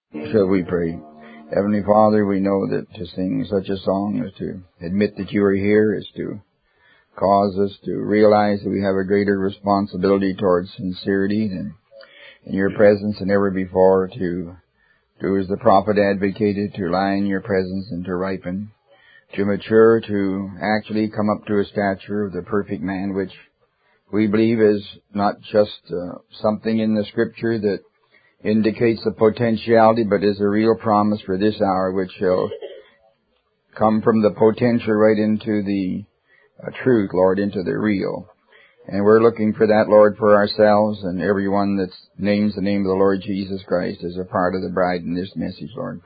Shall we pray? Heavenly Father, we know that to sing such a song is to admit that you are here, is to cause us to realize that we have a greater responsibility towards sincerity than in your presence than ever before, to do as the prophet advocated, to lie in your presence and to ripen, to mature, to actually come up to a stature of the perfect man, which we believe is not just something in the Scripture that indicates the potentiality, but is a real promise for this hour, which shall come from the potential right into the truth, Lord, into the real. And we're looking for that, Lord, for ourselves and everyone that names the name of the Lord Jesus Christ as a part of the bride in this message, Lord.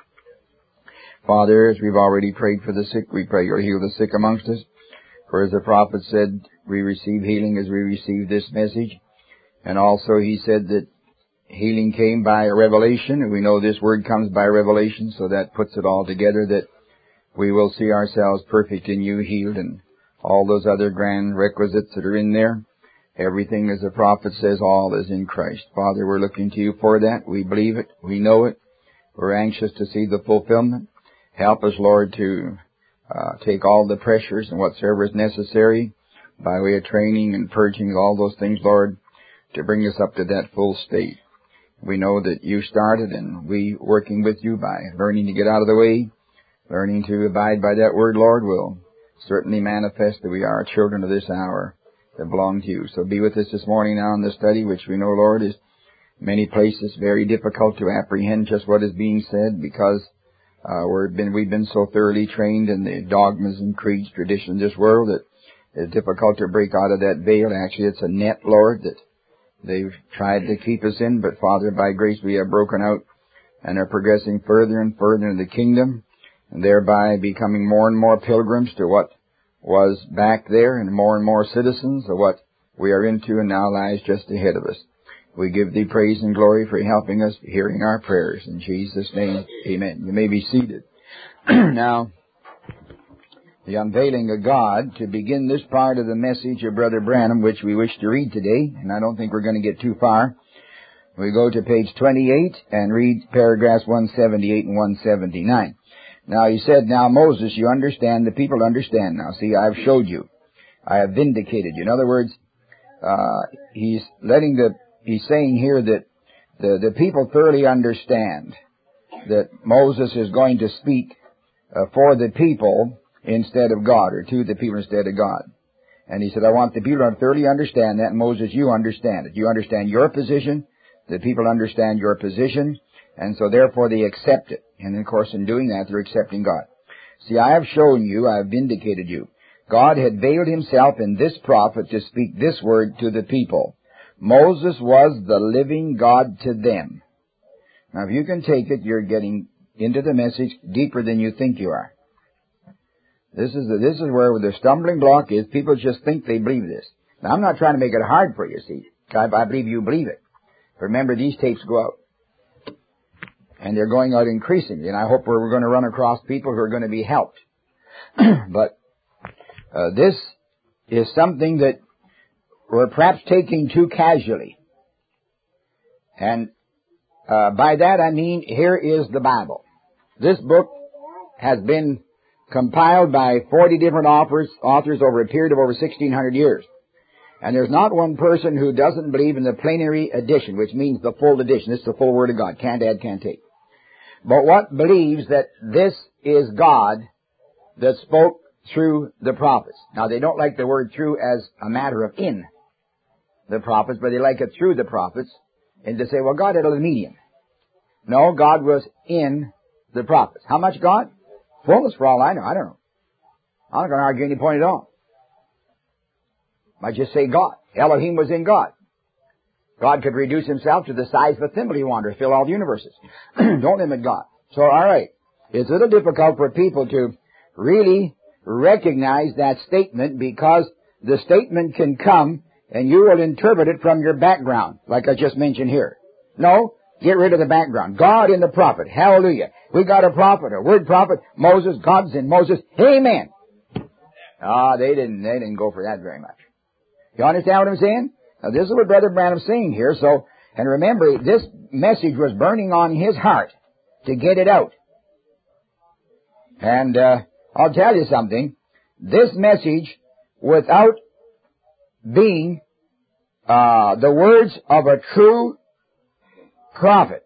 Father, as we've already prayed for the sick, we pray you'll heal the sick amongst us. For as the prophet said, we receive healing as we receive this message. And also he said that healing came by a revelation, and we know this word comes by revelation, so that puts it all together that we will see ourselves perfect in you, healed, and all those other grand requisites that are in there. Everything, as the prophet says, all is in Christ. Father, we're looking to you for that. We believe it. We know it. We're anxious to see the fulfillment. Help us, Lord, to take all the pressures and whatsoever is necessary by way of training and purging, all those things, Lord, to bring us up to that full state. We know that you started, and we, working with you by learning to get out of the way, learning to abide by that word, Lord, will certainly manifest that we are children of this hour that belong to you. So be with us this morning now in the study, which we know, Lord, is in many places very difficult to apprehend just what is being said, because we've been so thoroughly trained in the dogmas and creeds, traditions of this world, that it's difficult to break out of that veil. Actually, it's a net, Lord, that they've tried to keep us in, but Father, by grace we have broken out and are progressing further and further into the kingdom, and thereby becoming more and more pilgrims to what was back there, and more citizens of what we are into and now lies just ahead of us. We give thee praise and glory for helping us, hearing our prayers. In Jesus' name, amen. You may be seated. Now, the unveiling of God, to begin this part of the message of Brother Branham, which we wish to read today, and I don't think we're going to get too far. We go to page 28 and read paragraphs 178 and 179. Now, he said, now, Moses, you understand, the people understand now. See, I've showed you. I have vindicated you. In other words, he's saying here that the people thoroughly understand that Moses is going to speak for the people instead of God, or to the people instead of God. And he said, I want the people to thoroughly understand that. Moses, you understand it. You understand your position. The people understand your position. And so therefore they accept it. And of course in doing that, they're accepting God. See, I have shown you, I have vindicated you. God had veiled himself in this prophet to speak this word to the people. Moses was the living God to them. Now if you can take it, you're getting into the message deeper than you think you are. This is where the stumbling block is. People just think they believe this. Now, I'm not trying to make it hard for you, see. I believe you believe it. Remember, these tapes go out. And they're going out increasingly. And I hope we're going to run across people who are going to be helped. But this is something that we're perhaps taking too casually. And by that I mean, here is the Bible. This book has been compiled by 40 different authors over a period of over 1,600 years. And there's not one person who doesn't believe in the plenary edition, which means the full edition. This is the full Word of God. Can't add, can't take. But what believes that this is God that spoke through the prophets. Now, they don't like the word through as a matter of in the prophets, but they like it through the prophets. And to say, well, God had a medium. No, God was in the prophets. How much God? Fullness, for all I know. I don't know. I'm not going to argue any point at all. I just say God. Elohim was in God. God could reduce himself to the size of a thimble he wanted to fill all the universes. Don't limit God. So, all right. It's a little difficult for people to really recognize that statement, because the statement can come and you will interpret it from your background, like I just mentioned here. No. Get rid of the background. God in the prophet. Hallelujah. We got a prophet, a word prophet. Moses, God's in Moses. Amen. They didn't go for that very much. You understand what I'm saying? Now, this is what Brother Branham's saying here. So, and remember, this message was burning on his heart. to get it out. And I'll tell you something. This message, without being the words of a true prophet,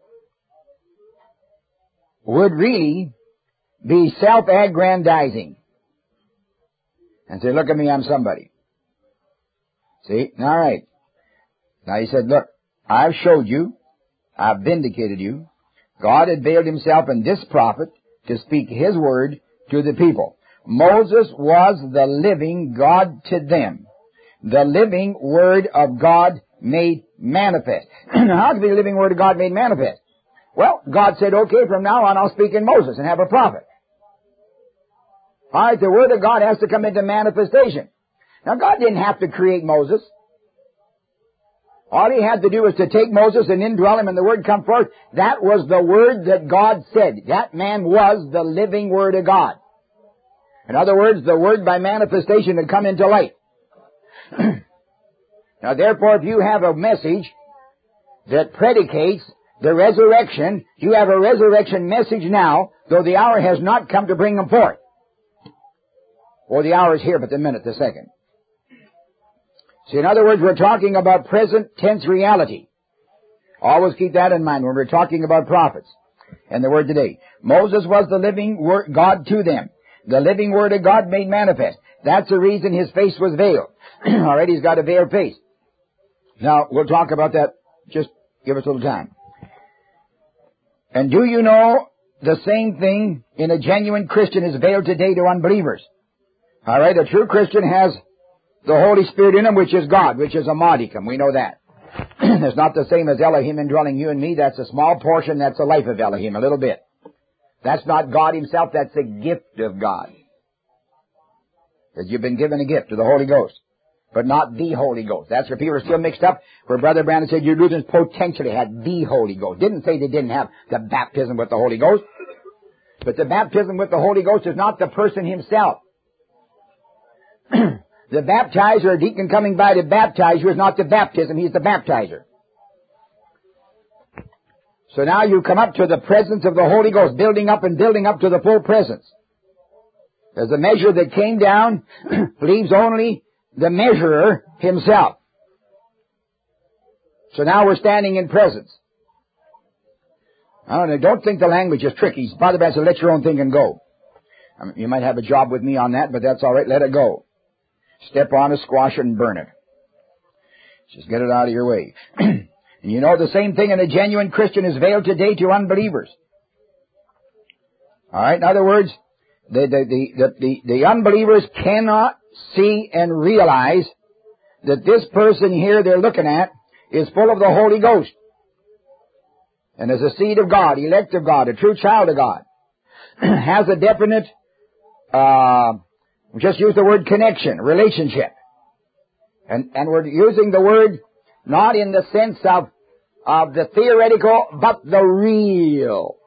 would really be self-aggrandizing. And say, look at me, I'm somebody. See? All right. Now he said, look, I've showed you, I've vindicated you. God had veiled himself in this prophet to speak his word to the people. Moses was the living God to them. The living word of God made manifest. How can be the living word of God made manifest? Well, God said, okay, from now on I'll speak in Moses and have a prophet. All right, the word of God has to come into manifestation. Now, God didn't have to create Moses. All he had to do was to take Moses and indwell him and the word come forth. That was the word that God said. That man was the living word of God. In other words, the word by manifestation had come into light. Now, therefore, if you have a message that predicates the resurrection, you have a resurrection message now, though the hour has not come to bring them forth. Or the hour is here, but the minute, the second. See, in other words, we're talking about present tense reality. Always keep that in mind when we're talking about prophets and the word today. Moses was the living word God to them. The living word of God made manifest. That's the reason his face was veiled. All right, he's got a veiled face. Now, we'll talk about that. Just give us a little time. And do you know the same thing in a genuine Christian is veiled today to unbelievers? All right, a true Christian has the Holy Spirit in him, which is God, which is a modicum. We know that. It's not the same as Elohim indwelling you and me. That's a small portion. That's the life of Elohim, a little bit. That's not God himself. That's a gift of God. Because you've been given a gift to the Holy Ghost, but not the Holy Ghost. That's where people are still mixed up, where Brother Brandon said you Lutherans potentially had the Holy Ghost. Didn't say they didn't have the baptism with the Holy Ghost. But the baptism with the Holy Ghost is not the person himself. The baptizer or deacon coming by to baptize you is not the baptism, he's the baptizer. So now you come up to the presence of the Holy Ghost, building up and building up to the full presence. As the measure that came down leaves only the measurer himself. So now we're standing in presence. Don't think the language is tricky. Father Branson, let your own thinking go. You might have a job with me on that, but that's all right. Let it go. Step on it, squash it, and burn it. Just get it out of your way. And you know the same thing in a genuine Christian is veiled today to unbelievers. All right. In other words, the unbelievers cannot see and realize that this person here they're looking at is full of the Holy Ghost and is a seed of God, elect of God, a true child of God, has a definite, just use the word connection, relationship. And we're using the word not in the sense of the theoretical, but the real.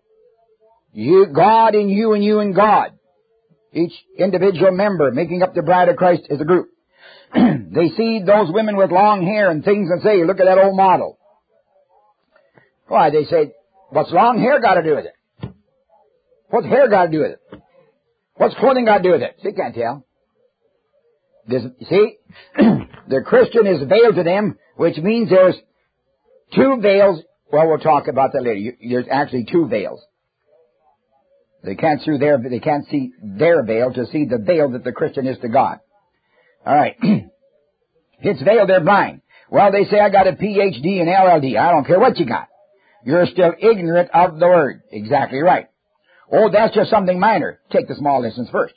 God in you and you in God. Each individual member making up the bride of Christ as a group. They see those women with long hair and things and say, look at that old model. Why, they say, what's long hair got to do with it? What's hair got to do with it? What's clothing got to do with it? See, can't tell. See, the Christian is veiled to them, which means there's two veils. Well, we'll talk about that later. There's actually two veils. They can't see their veil to see the veil that the Christian is to God. All right. It's veiled, they're blind. Well, they say, I got a PhD in LLD. I don't care what you got. You're still ignorant of the Word. Exactly right. Oh, that's just something minor. Take the small lessons first.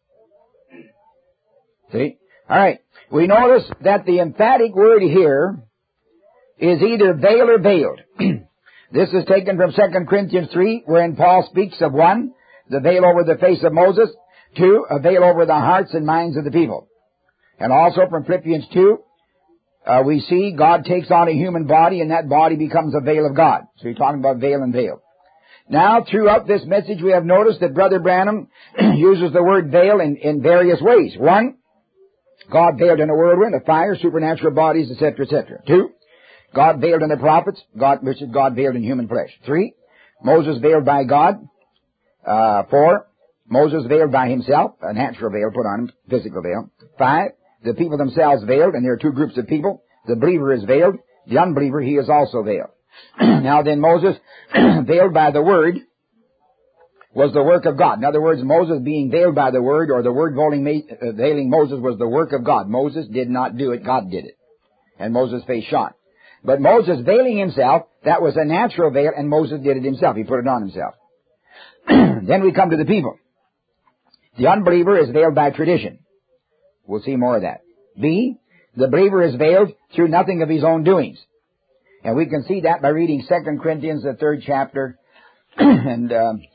See? All right. We notice that the emphatic word here is either veil or veiled. This is taken from 2 Corinthians 3, wherein Paul speaks of 1, the veil over the face of Moses, 2, a veil over the hearts and minds of the people. And also from Philippians 2, we see God takes on a human body and that body becomes a veil of God. So you're talking about veil and veil. Now, throughout this message, we have noticed that Brother Branham uses the word veil in various ways. 1, God veiled in a whirlwind, a fire, supernatural bodies, etc., etc. 2, God veiled in the prophets, which is God veiled in human flesh. 3, Moses veiled by God. 4, Moses veiled by himself, a natural veil put on him, physical veil. 5, the people themselves veiled, and there are two groups of people. The believer is veiled. The unbeliever, he is also veiled. Now then, Moses, veiled by the Word, was the work of God. In other words, Moses being veiled by the Word, or the Word veiling Moses, was the work of God. Moses did not do it, God did it. And Moses' face shone. But Moses veiling himself, that was a natural veil, and Moses did it himself. He put it on himself. Then we come to the people. The unbeliever is veiled by tradition. We'll see more of that. B, the believer is veiled through nothing of his own doings. And we can see that by reading 2 Corinthians, the 3rd chapter, and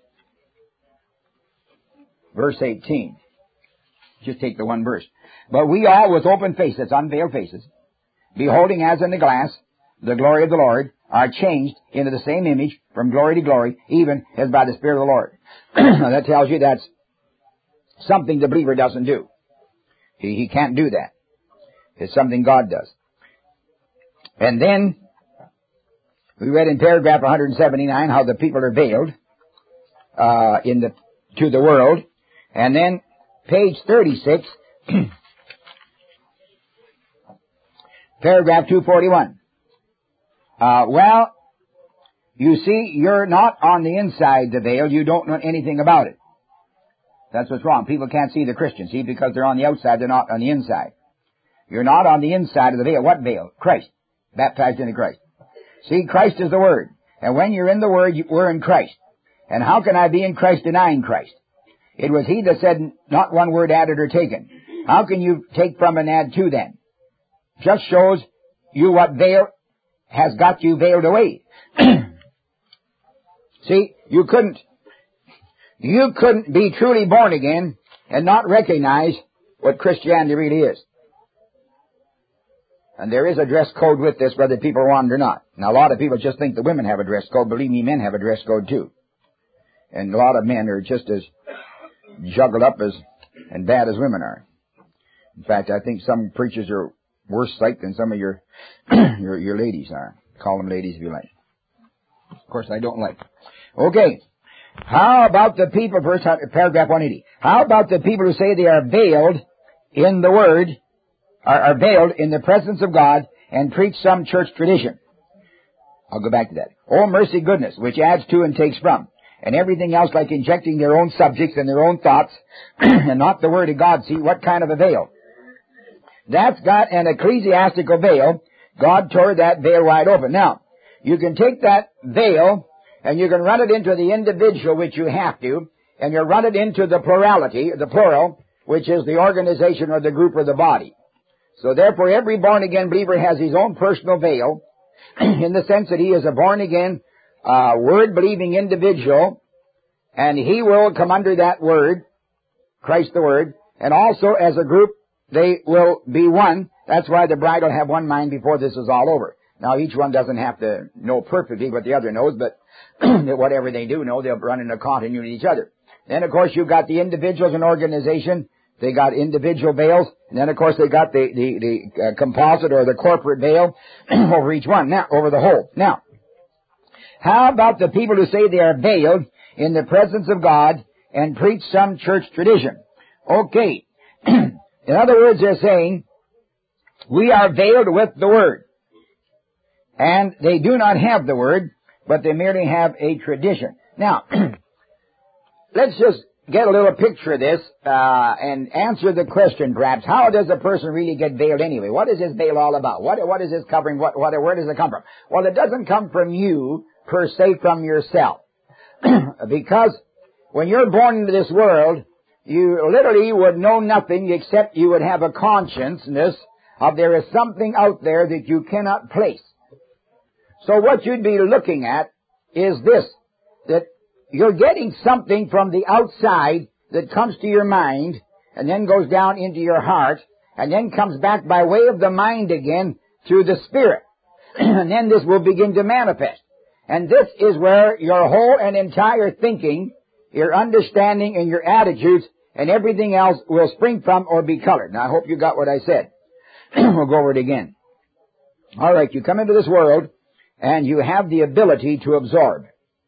verse 18. Just take the one verse. But we all with open faces, unveiled faces, beholding as in a glass the glory of the Lord, are changed into the same image from glory to glory, even as by the Spirit of the Lord. Now that tells you that's something the believer doesn't do. He can't do that. It's something God does. And then we read in paragraph 179 how the people are veiled to the world. And then page 36, paragraph 241. Well, you see, you're not on the inside the veil. You don't know anything about it. That's what's wrong. People can't see the Christian, see, because they're on the outside, they're not on the inside. You're not on the inside of the veil. What veil? Christ. Baptized into Christ. See, Christ is the Word. And when you're in the Word, we're in Christ. And how can I be in Christ denying Christ? It was He that said, not one word added or taken. How can you take from and add to then? Just shows you what veil has got you veiled away. See, you couldn't be truly born again and not recognize what Christianity really is. And there is a dress code with this, whether people want it or not. Now, a lot of people just think the women have a dress code. Believe me, men have a dress code too. And a lot of men are just as juggled up and bad as women are. In fact, I think some preachers are worse sight than some of your your ladies are. Call them ladies if you like. Of course, I don't like. Okay. How about the people, paragraph 180. How about the people who say they are veiled in the Word, are veiled in the presence of God, and preach some church tradition? I'll go back to that. Oh, mercy, goodness, which adds to and takes from. And everything else like injecting their own subjects and their own thoughts, and not the Word of God. See, what kind of a veil? That's got an ecclesiastical veil. God tore that veil wide open. Now, you can take that veil and you can run it into the individual, which you have to, and you run it into the plurality, the plural, which is the organization or the group or the body. So therefore, every born-again believer has his own personal veil, in the sense that he is a born-again, Word-believing individual, and he will come under that Word, Christ the Word, and also as a group, they will be one. That's why the bride will have one mind before this is all over. Now, each one doesn't have to know perfectly what the other knows, but whatever they do know, they'll run in a continuity with each other. Then, of course, you've got the individuals in organization. They got individual veils. And then, of course, they got the composite or the corporate veil over each one. Now, over the whole. Now, how about the people who say they are veiled in the presence of God and preach some church tradition? Okay. In other words, they're saying, we are veiled with the Word. And they do not have the Word, but they merely have a tradition. Now, let's just get a little picture of this and answer the question, perhaps, how does a person really get veiled anyway? What is this veil all about? What is this covering? Where does it come from? Well, it doesn't come from you, per se, from yourself. Because when you're born into this world, you literally would know nothing except you would have a consciousness of there is something out there that you cannot place. So what you'd be looking at is this, that you're getting something from the outside that comes to your mind and then goes down into your heart and then comes back by way of the mind again through the Spirit. And then this will begin to manifest. And this is where your whole and entire thinking, your understanding and your attitudes and everything else will spring from or be colored. Now, I hope you got what I said. We'll go over it again. All right, you come into this world and you have the ability to absorb.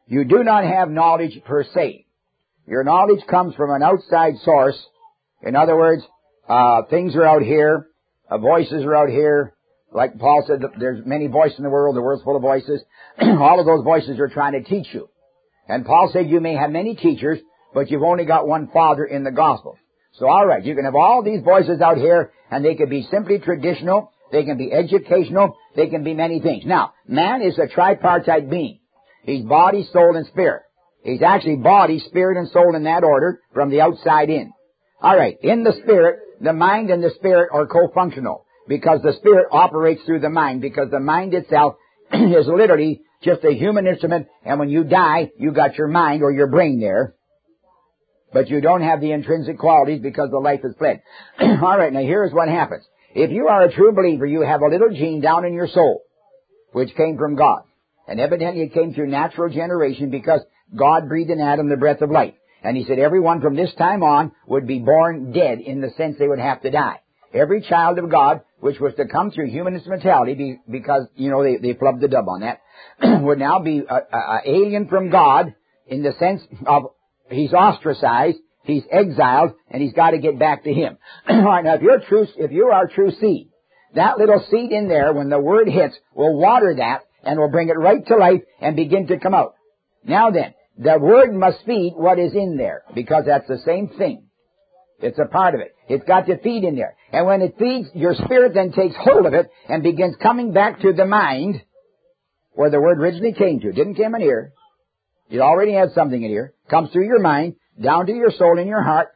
You do not have knowledge per se. Your knowledge comes from an outside source. In other words, things are out here, voices are out here. Like Paul said, there's many voices in the world's full of voices. All of those voices are trying to teach you. And Paul said you may have many teachers, but you've only got one Father in the gospel. So alright, you can have all these voices out here, and they can be simply traditional, they can be educational, they can be many things. Now, man is a tripartite being. He's body, soul, and spirit. He's actually body, spirit, and soul in that order, from the outside in. Alright, in the spirit, the mind and the spirit are co-functional, because the spirit operates through the mind, because the mind itself is literally just a human instrument, and when you die, you got your mind or your brain there, but you don't have the intrinsic qualities because the life is fled. Alright, now here's what happens. If you are a true believer, you have a little gene down in your soul, which came from God. And evidently it came through natural generation because God breathed in Adam the breath of life. And He said everyone from this time on would be born dead in the sense they would have to die. Every child of God, which was to come through human instrumentality, because, they flubbed the dub on that, would now be alien from God in the sense of he's ostracized, he's exiled, and he's got to get back to Him. All right, now if you are true seed, that little seed in there, when the Word hits, will water that and will bring it right to life and begin to come out. Now then, the Word must feed what is in there, because that's the same thing. It's a part of it. It's got to feed in there. And when it feeds, your spirit then takes hold of it and begins coming back to the mind, where the Word originally came to. It didn't come in here. It already has something in here. Comes through your mind, down to your soul and your heart,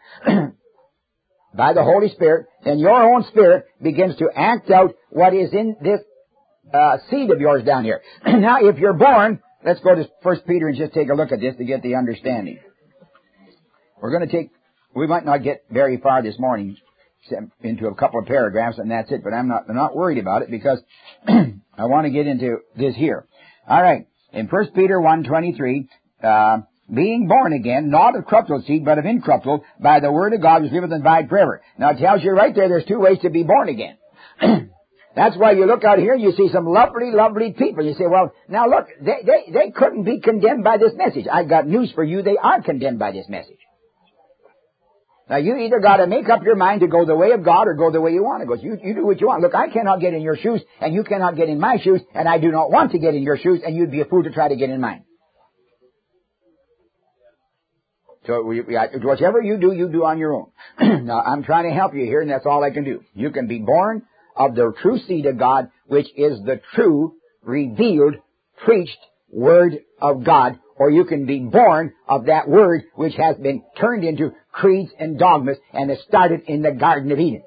by the Holy Spirit, and your own spirit begins to act out what is in this seed of yours down here. Now, if you're born, let's go to 1 Peter and just take a look at this to get the understanding. We might not get very far this morning, into a couple of paragraphs, and that's it, but I'm not worried about it, because I want to get into this here. All right, in 1 Peter 1:23, being born again, not of corruptible seed, but of incorruptible, by the word of God, which liveth and abideth forever. Now, it tells you right there's two ways to be born again. That's why you look out here and you see some lovely, lovely people. You say, well, now look, they couldn't be condemned by this message. I've got news for you. They are condemned by this message. Now, you either got to make up your mind to go the way of God or go the way you want to go. You do what you want. Look, I cannot get in your shoes, and you cannot get in my shoes, and I do not want to get in your shoes, and you'd be a fool to try to get in mine. So whatever you do on your own. Now, I'm trying to help you here, and that's all I can do. You can be born of the true seed of God, which is the true, revealed, preached Word of God, or you can be born of that Word which has been turned into creeds and dogmas, and it started in the Garden of Eden.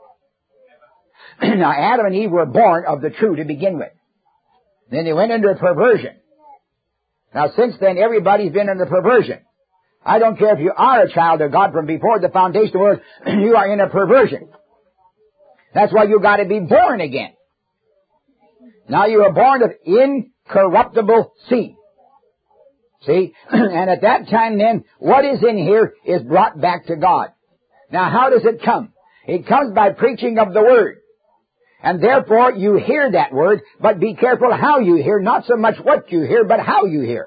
Now, Adam and Eve were born of the true to begin with. Then they went into a perversion. Now, since then, everybody's been in the perversion. I don't care if you are a child of God from before the foundation of the world, you are in a perversion. That's why you've got to be born again. Now you are born of incorruptible seed. See? And at that time then, what is in here is brought back to God. Now how does it come? It comes by preaching of the Word. And therefore you hear that Word, but be careful how you hear, not so much what you hear, but how you hear.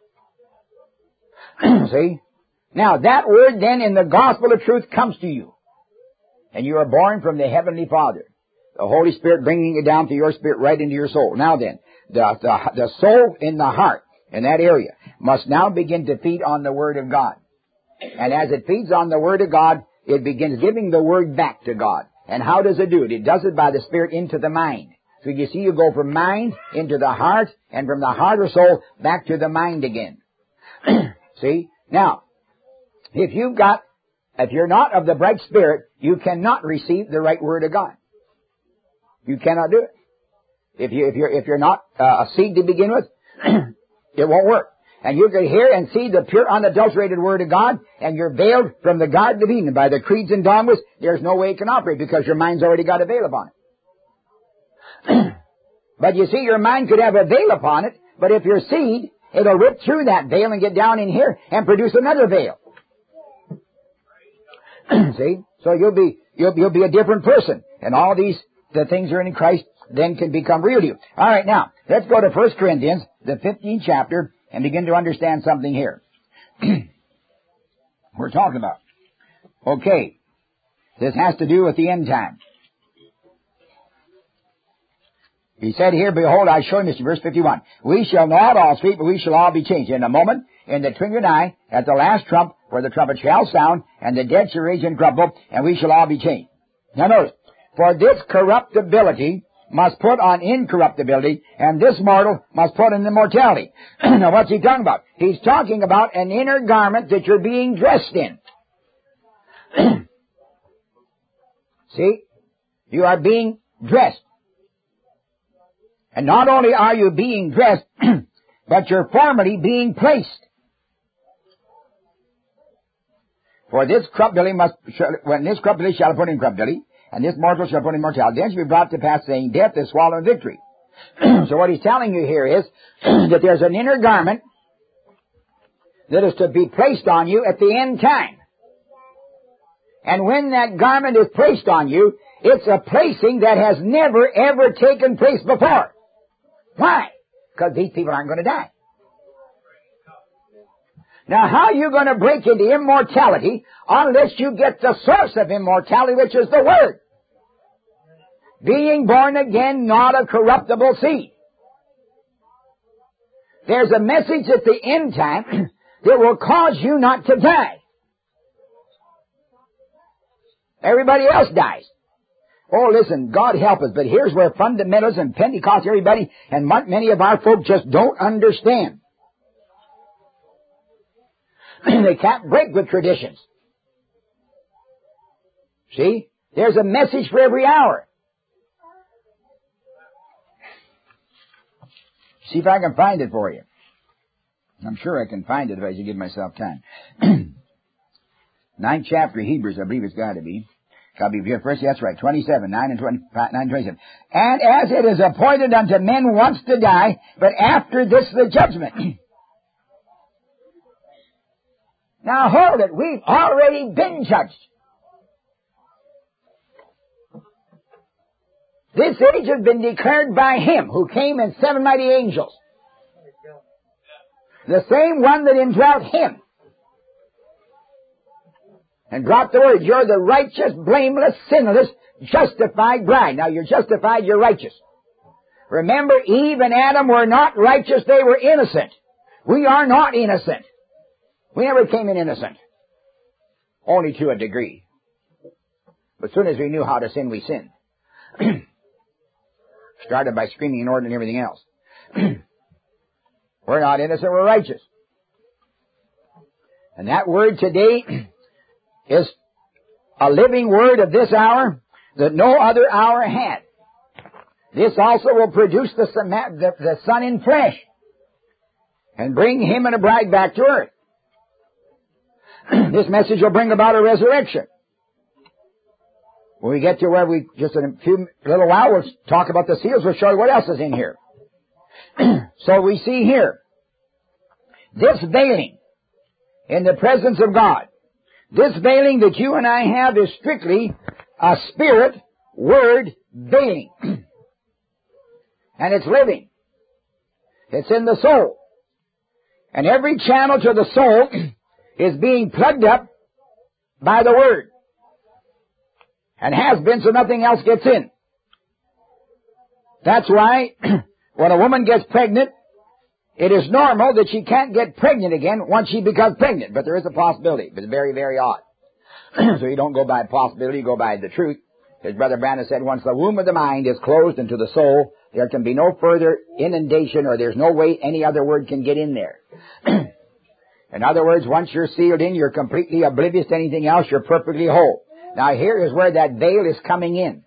See? Now that Word then in the gospel of truth comes to you. And you are born from the Heavenly Father. The Holy Spirit bringing it down to your spirit right into your soul. Now then, the soul in the heart, in that area, must now begin to feed on the Word of God. And as it feeds on the Word of God, it begins giving the Word back to God. And how does it do it? It does it by the Spirit into the mind. So you see, you go from mind into the heart, and from the heart or soul back to the mind again. See? Now, if you're not of the bright Spirit, you cannot receive the right Word of God. You cannot do it. If you're not a seed to begin with, it won't work. And you can hear and see the pure, unadulterated Word of God, and you're veiled from the Garden of Eden by the creeds and dogmas. There's no way it can operate because your mind's already got a veil upon it. But you see, your mind could have a veil upon it, but if you're seed, it'll rip through that veil and get down in here and produce another veil. See? So you'll be a different person. And all the things are in Christ then can become real to you. All right, now, let's go to 1 Corinthians, the 15th chapter, and begin to understand something here. We're talking about. Okay. This has to do with the end time. He said here, behold, I show you, verse 51, we shall not all sleep, but we shall all be changed. In a moment, in the twinkling of an eye, at the last trump, where the trumpet shall sound, and the dead shall raise incorruptible, and we shall all be changed. Now notice, for this corruptibility must put on incorruptibility, and this mortal must put on immortality. Now what's he talking about? He's talking about an inner garment that you're being dressed in. See? You are being dressed. And not only are you being dressed, but you're formally being placed. For this corruptibility when this corruptibility shall put in corruptibility, and this mortal shall put in mortality, then shall be brought to pass, saying, death is swallowed in victory. So what he's telling you here is that there's an inner garment that is to be placed on you at the end time. And when that garment is placed on you, it's a placing that has never, ever taken place before. Why? Because these people aren't going to die. Now, how are you going to break into immortality unless you get the source of immortality, which is the Word? Being born again, not a corruptible seed. There's a message at the end time that will cause you not to die. Everybody else dies. Oh, listen, God help us, but here's where fundamentalists and Pentecost, everybody, and many of our folk just don't understand. They can't break with traditions. See? There's a message for every hour. See if I can find it for you. I'm sure I can find it if I just give myself time. 9th chapter of Hebrews, I believe it's got to be. Got to be here first. That's right. 27, 9 and 27. And as it is appointed unto men once to die, but after this the judgment. Now hold it. We've already been judged. This age has been declared by Him who came in 7 mighty angels. The same one that indwelt Him. And brought the word, you're the righteous, blameless, sinless, justified bride. Now you're justified, you're righteous. Remember, Eve and Adam were not righteous, they were innocent. We are not innocent. We never came in innocent. Only to a degree. But as soon as we knew how to sin, we sinned. Started by screaming inordinate and everything else. We're not innocent, we're righteous. And that word today is a living word of this hour that no other hour had. This also will produce the Son in flesh and bring Him and a bride back to earth. This message will bring about a resurrection. When we get to where we, just in a little while, we'll talk about the seals. We'll show you what else is in here. So we see here, this veiling in the presence of God. This veiling that you and I have is strictly a spirit, word, veiling. And it's living. It's in the soul. And every channel to the soul is being plugged up by the word. And has been, so nothing else gets in. That's why when a woman gets pregnant, it is normal that she can't get pregnant again once she becomes pregnant. But there is a possibility. But it's very, very odd. So you don't go by possibility, you go by the truth. As Brother Brandon said, once the womb of the mind is closed into the soul, there can be no further inundation, or there's no way any other word can get in there. In other words, once you're sealed in, you're completely oblivious to anything else, you're perfectly whole. Now here is where that veil is coming in.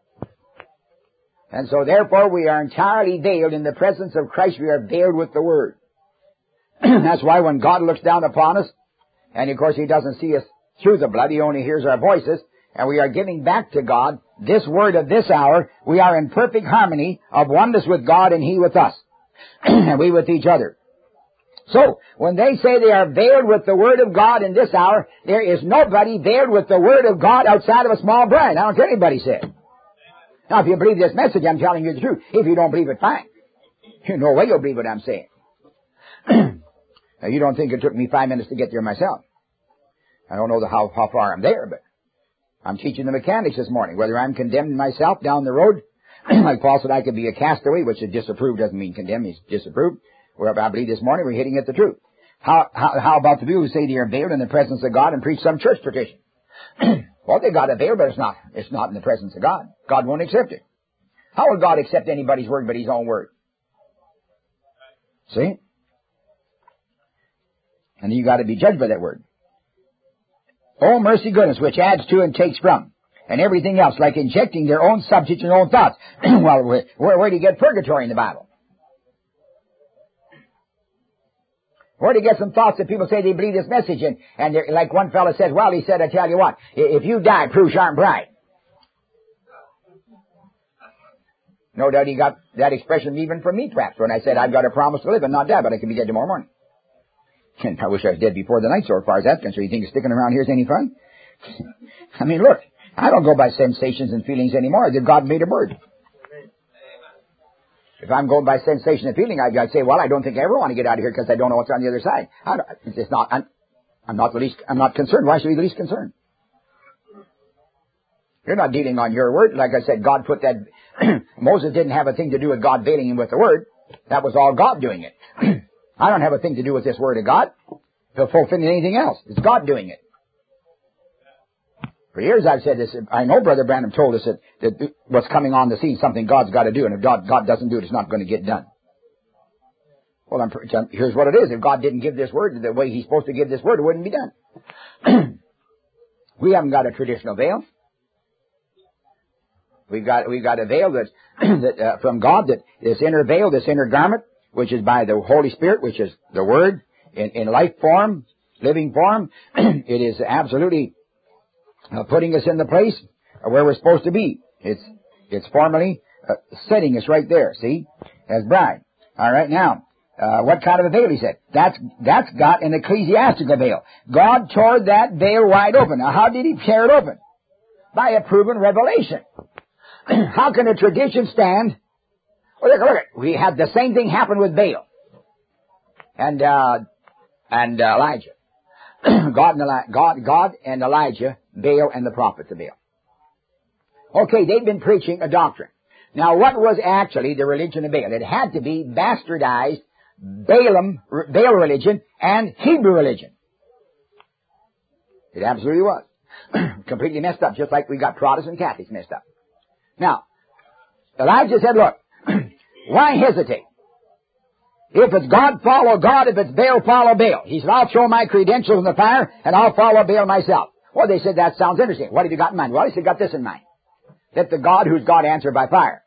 And so therefore we are entirely veiled in the presence of Christ. We are veiled with the Word. That's why when God looks down upon us, and of course He doesn't see us through the blood, He only hears our voices, and we are giving back to God this word of this hour. We are in perfect harmony of oneness with God and He with us, and we with each other. So, when they say they are veiled with the Word of God in this hour, there is nobody veiled with the Word of God outside of a small bride. I don't care what anybody said. Now, if you believe this message, I'm telling you the truth. If you don't believe it, fine. There's no way you'll believe what I'm saying. Now, you don't think it took me 5 minutes to get there myself. I don't know how far I'm there, but I'm teaching the mechanics this morning. Whether I'm condemning myself down the road, like Paul said I could be a castaway, which is disapproved, doesn't mean condemn, he's disapproved. Well, I believe this morning we're hitting at the truth. How about the people who say they are veiled in the presence of God and preach some church tradition? Well, they got a veil, but it's not in the presence of God. God won't accept it. How will God accept anybody's word but His own word? See? And you got to be judged by that word. Oh, mercy, goodness, which adds to and takes from. And everything else, like injecting their own subjects and their own thoughts. Well, where do you get purgatory in the Bible? Where do you get some thoughts that people say they believe this message in? And like one fellow says, well, he said, I tell you what, if you die, proves you aren't bright. No doubt he got that expression even from me, perhaps, when I said I've got a promise to live and not die, but I can be dead tomorrow morning. And I wish I was dead before the night, so far as that's concerned. You think sticking around here is any fun? I mean, look, I don't go by sensations and feelings anymore. God made a word. If I'm going by sensation and feeling, I'd say, well, I don't think I ever want to get out of here because I don't know what's on the other side. I'm not concerned. Why should we be the least concerned? You're not dealing on your word. Like I said, God put that. Moses didn't have a thing to do with God veiling him with the word. That was all God doing it. I don't have a thing to do with this word of God to fulfill anything else. It's God doing it. For years I've said this. I know Brother Branham told us that what's coming on the scene, something God's got to do, and if God doesn't do it, it's not going to get done. Well, here's what it is. If God didn't give this word the way He's supposed to give this word, it wouldn't be done. We haven't got a traditional veil. We've got a veil that from God, that this inner veil, this inner garment, which is by the Holy Spirit, which is the Word in life form, living form. It is absolutely putting us in the place where we're supposed to be. It's formally setting us right there, see, as bride. All right, now, what kind of a veil, he said? That's got an ecclesiastical veil. God tore that veil wide open. Now, how did He tear it open? By a proven revelation. How can a tradition stand? Well, look at it. We had the same thing happen with Baal and Elijah. God and Elijah, Baal and the prophets of Baal. Okay, they'd been preaching a doctrine. Now, what was actually the religion of Baal? It had to be bastardized Baal religion and Hebrew religion. It absolutely was. Completely messed up, just like we got Protestant Catholics messed up. Now, Elijah said, look, why hesitate? If it's God, follow God. If it's Baal, follow Baal. He said, I'll throw my credentials in the fire, and I'll follow Baal myself. Well, they said, that sounds interesting. What have you got in mind? Well, he said, got this in mind. Let the God who's God answer by fire.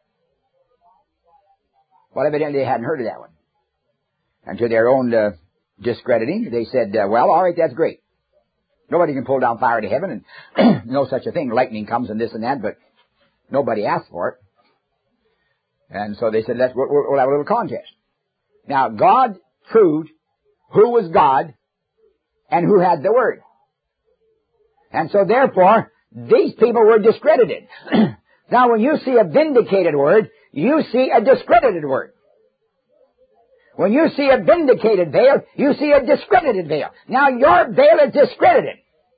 Well, evidently they hadn't heard of that one. And to their own discrediting, they said, well, all right, that's great. Nobody can pull down fire to heaven, and no such a thing. Lightning comes and this and that, but nobody asked for it. And so they said, we'll have a little contest. Now, God proved who was God and who had the Word. And so, therefore, these people were discredited. Now, when you see a vindicated word, you see a discredited word. When you see a vindicated veil, you see a discredited veil. Now, your veil is discredited.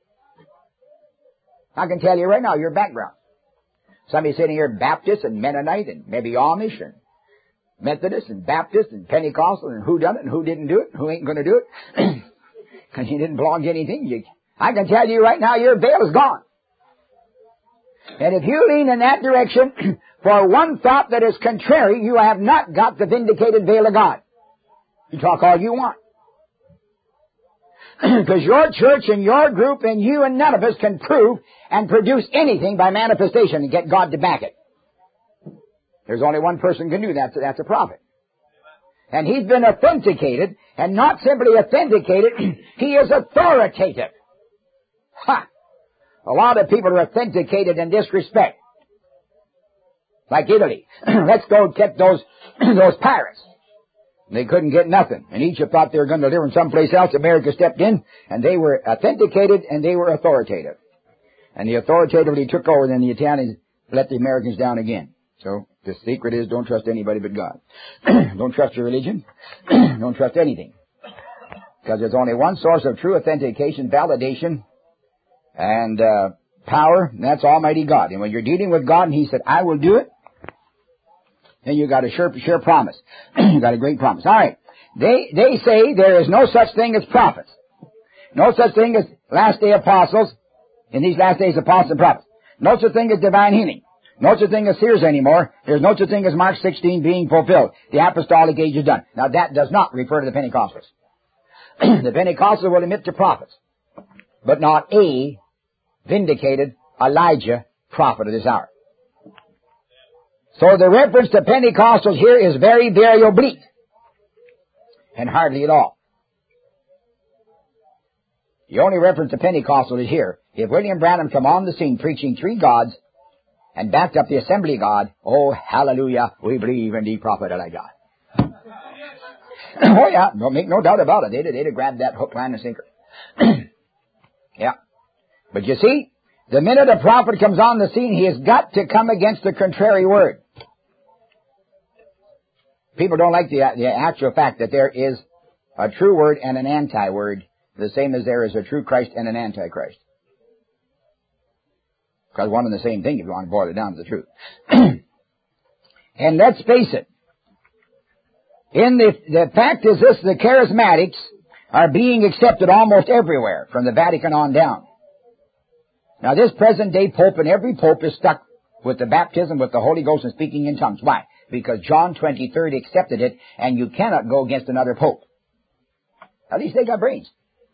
I can tell you right now, your background. Somebody sitting here, Baptist and Mennonite and maybe Amish and Methodist and Baptist and Pentecostal, and who done it and who didn't do it and who ain't going to do it. Because you didn't belong to anything. I can tell you right now, your veil is gone. And if you lean in that direction for one thought that is contrary, you have not got the vindicated veil of God. You talk all you want. Because your church and your group and you and none of us can prove and produce anything by manifestation and get God to back it. There's only one person can do that, so that's a prophet. And he's been authenticated, and not simply authenticated, he is authoritative. Ha! A lot of people are authenticated in this respect. Like Italy. Let's go get those pirates. They couldn't get nothing. And Egypt thought they were going to deliver them someplace else. America stepped in, and they were authenticated, and they were authoritative. And the authoritatively took over, then the Italians let the Americans down again. So the secret is don't trust anybody but God. Don't trust your religion. Don't trust anything. Because there's only one source of true authentication, validation, and power, and that's Almighty God. And when you're dealing with God and He said, I will do it, then you got a sure promise. You got a great promise. All right. They say there is no such thing as prophets. No such thing as last day apostles, in these last days apostles and prophets. No such thing as divine healing. No such thing as seers anymore. There's no such thing as Mark 16 being fulfilled. The apostolic age is done. Now that does not refer to the Pentecostals. The Pentecostals will admit to prophets, but not a vindicated Elijah prophet of this hour. So the reference to Pentecostals here is very, very oblique, and hardly at all. The only reference to Pentecostal is here. If William Branham come on the scene preaching three gods and backed up the Assembly of God, oh, hallelujah, we believe in the prophet Elijah. Oh, yeah, make no doubt about it. They'd have grabbed that hook, line, and sinker. Yeah. But you see, the minute a prophet comes on the scene, he has got to come against the contrary word. People don't like the actual fact that there is a true word and an anti-word, the same as there is a true Christ and an antichrist. Because one and the same thing if you want to boil it down to the truth. And let's face it, the fact is this, the charismatics are being accepted almost everywhere, from the Vatican on down. Now this present day Pope and every Pope is stuck with the baptism with the Holy Ghost and speaking in tongues. Why? Because John 23 accepted it, and you cannot go against another Pope. At least they got brains.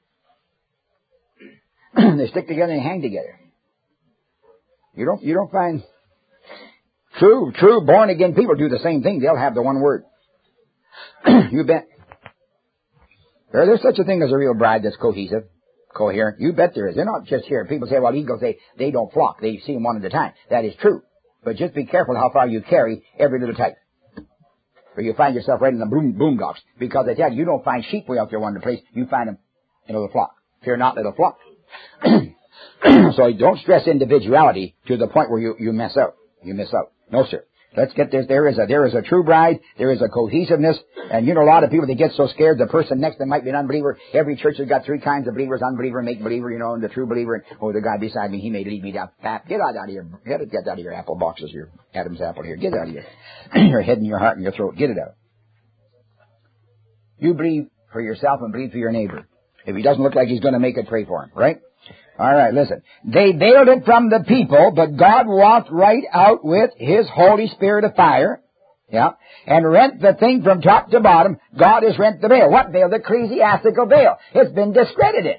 They stick together and hang together. You don't find true born again people do the same thing. They'll have the one word. You bet. There's such a thing as a real bride that's cohesive, coherent. You bet there is. They're not just here. People say, well, eagles, they don't flock. They see them one at a time. That is true. But just be careful how far you carry every little type. Or you find yourself right in the boondocks. Because I tell you, you don't find sheep way out there one place. You find them in a little flock. Fear not, little flock. So don't stress individuality to the point where you mess up. You miss out. No, sir. Let's get this. There is a true bride. There is a cohesiveness. And you know, a lot of people, they get so scared the person next to them might be an unbeliever. Every church has got three kinds of believers: unbeliever, make believer, you know, and the true believer. Oh, the guy beside me, he may lead me down. Get out of here. Get out of your apple boxes, your Adam's apple here. Get out of your head and your heart and your throat. Get it out. You believe for yourself and believe for your neighbor. If he doesn't look like he's going to make it, pray for him, right? All right, listen. They veiled it from the people, but God walked right out with His Holy Spirit of fire, yeah, and rent the thing from top to bottom. God has rent the veil. What veil? The ecclesiastical veil. It's been discredited.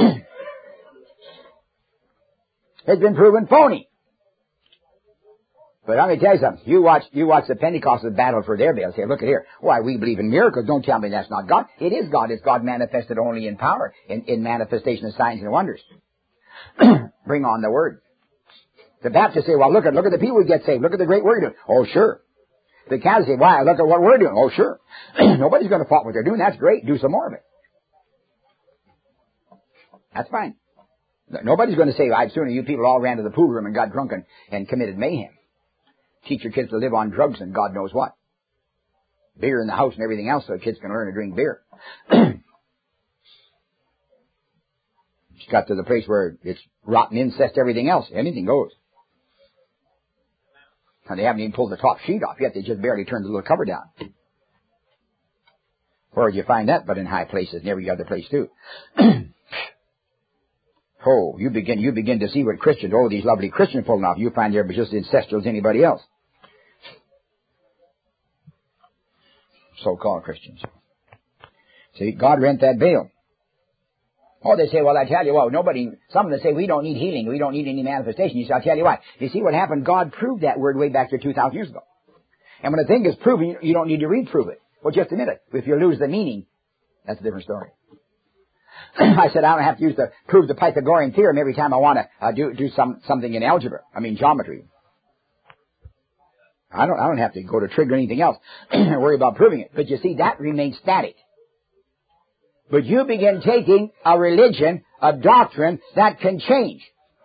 It's been proven phony. But I'm going to tell you something. You watch the Pentecostals battle for their veil. Say, look at here. Why, we believe in miracles. Don't tell me that's not God. It is God. It's God manifested only in power, in manifestation of signs and wonders. Bring on the word. The Baptists say, well, look at the people who get saved. Look at the great work you're doing. Oh, sure. The Catholics say, why? Look at what we're doing. Oh, sure. Nobody's going to fault what they're doing. That's great. Do some more of it. That's fine. Nobody's going to say, I'd sooner you people all ran to the pool room and got drunk and committed mayhem. Teach your kids to live on drugs and God knows what. Beer in the house and everything else so kids can learn to drink beer. It's got to the place where it's rotten incest, everything else. Anything goes. And they haven't even pulled the top sheet off yet. They just barely turned the little cover down. Where do you find that? But in high places and every other place too. Oh, you begin to see what Christians, these lovely Christians pulling off. You find they're just incestual as anybody else. So-called Christians. See, God rent that veil. Oh, they say, well, I tell you what, some of them say, we don't need healing, we don't need any manifestation. You say, I'll tell you why. You see what happened? God proved that word way back to 2,000 years ago. And when a thing is proven, you don't need to reprove it. Well, just a minute. If you lose the meaning, that's a different story. I said, I don't have to prove the Pythagorean theorem every time I want to do something in algebra. Geometry. I don't have to go to trig or anything else and worry about proving it. But you see, that remains static. But you begin taking a religion, a doctrine that can change.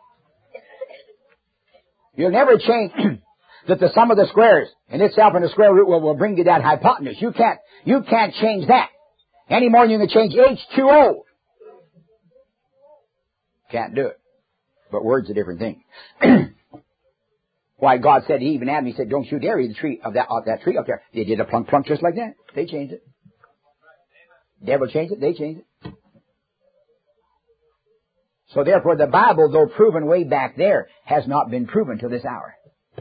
You'll never change that the sum of the squares in itself and the square root will bring you that hypotenuse. You can't change that. Any more than you can change H2O. Can't do it. But word's a different thing. Why God said to Eve and Adam, He said, don't you dare eat the tree of that tree up there. They did a plunk just like that. They changed it. Devil changed it, they changed it. So therefore the Bible, though proven way back there, has not been proven to this hour.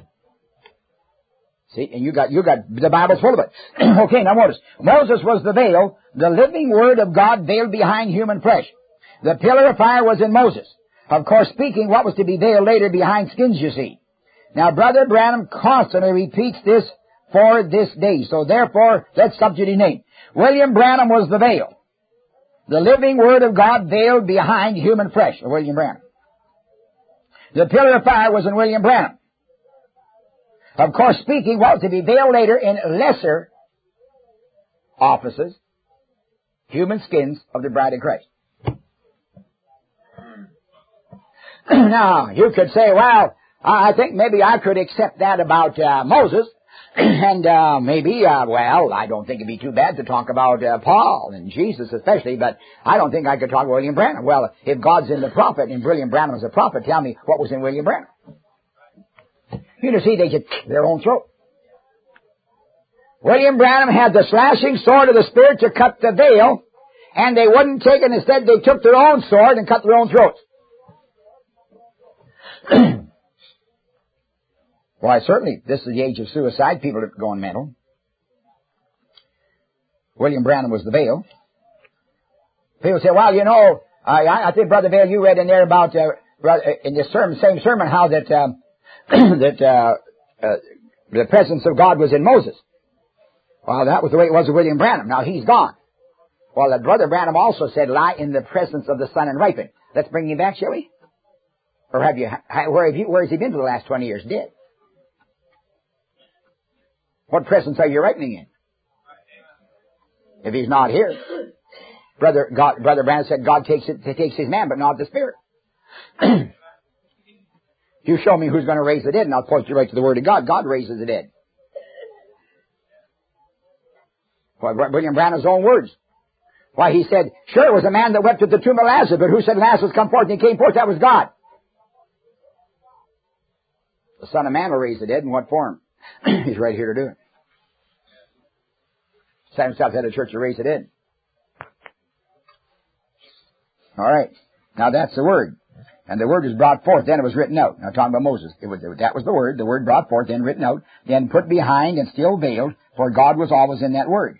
See, and you got the Bible's full of it. Okay, now notice. Moses was the veil, the living word of God veiled behind human flesh. The pillar of fire was in Moses. Of course, speaking what was to be veiled later behind skins, you see. Now, Brother Branham constantly repeats this for this day. So therefore, let's substitute his name. William Branham was the veil, the living word of God veiled behind human flesh. William Branham. The pillar of fire was in William Branham. Of course, speaking what was to be veiled later in lesser offices, human skins of the bride of Christ. Now, you could say, well, I think maybe I could accept that about Moses, and maybe, well, I don't think it'd be too bad to talk about Paul and Jesus especially, but I don't think I could talk about William Branham. Well, if God's in the prophet and William Branham is a prophet, tell me what was in William Branham. You know, see, they get their own throat. William Branham had the slashing sword of the Spirit to cut the veil, and they wouldn't take it. Instead, they took their own sword and cut their own throats. Why, certainly, this is the age of suicide. People are going mental. William Branham was the veil. People say, well, you know, I think, Brother Vail, you read in there about, in this sermon, same sermon, how that, the presence of God was in Moses. Well, that was the way it was with William Branham. Now, he's gone. Well, that Brother Branham also said, lie in the presence of the sun and ripen. Let's bring him back, shall we? Or where has he been for the last 20 years? Dead. What presence are you ripening in? If he's not here. Brother Branham said God takes his man, but not the spirit. You show me who's going to raise the dead, and I'll point you right to the Word of God. God raises the dead. Well, William Branham's own words. Why, he said, sure, it was a man that wept at the tomb of Lazarus, but who said Lazarus come forth, and he came forth? That was God. The Son of Man will raise the dead. In what form? He's right here to do it. Set himself head of the church to raise the dead. All right. Now that's the Word. And the Word was brought forth, then it was written out. Now talking about Moses. That was the Word brought forth, then written out, then put behind and still veiled, for God was always in that Word.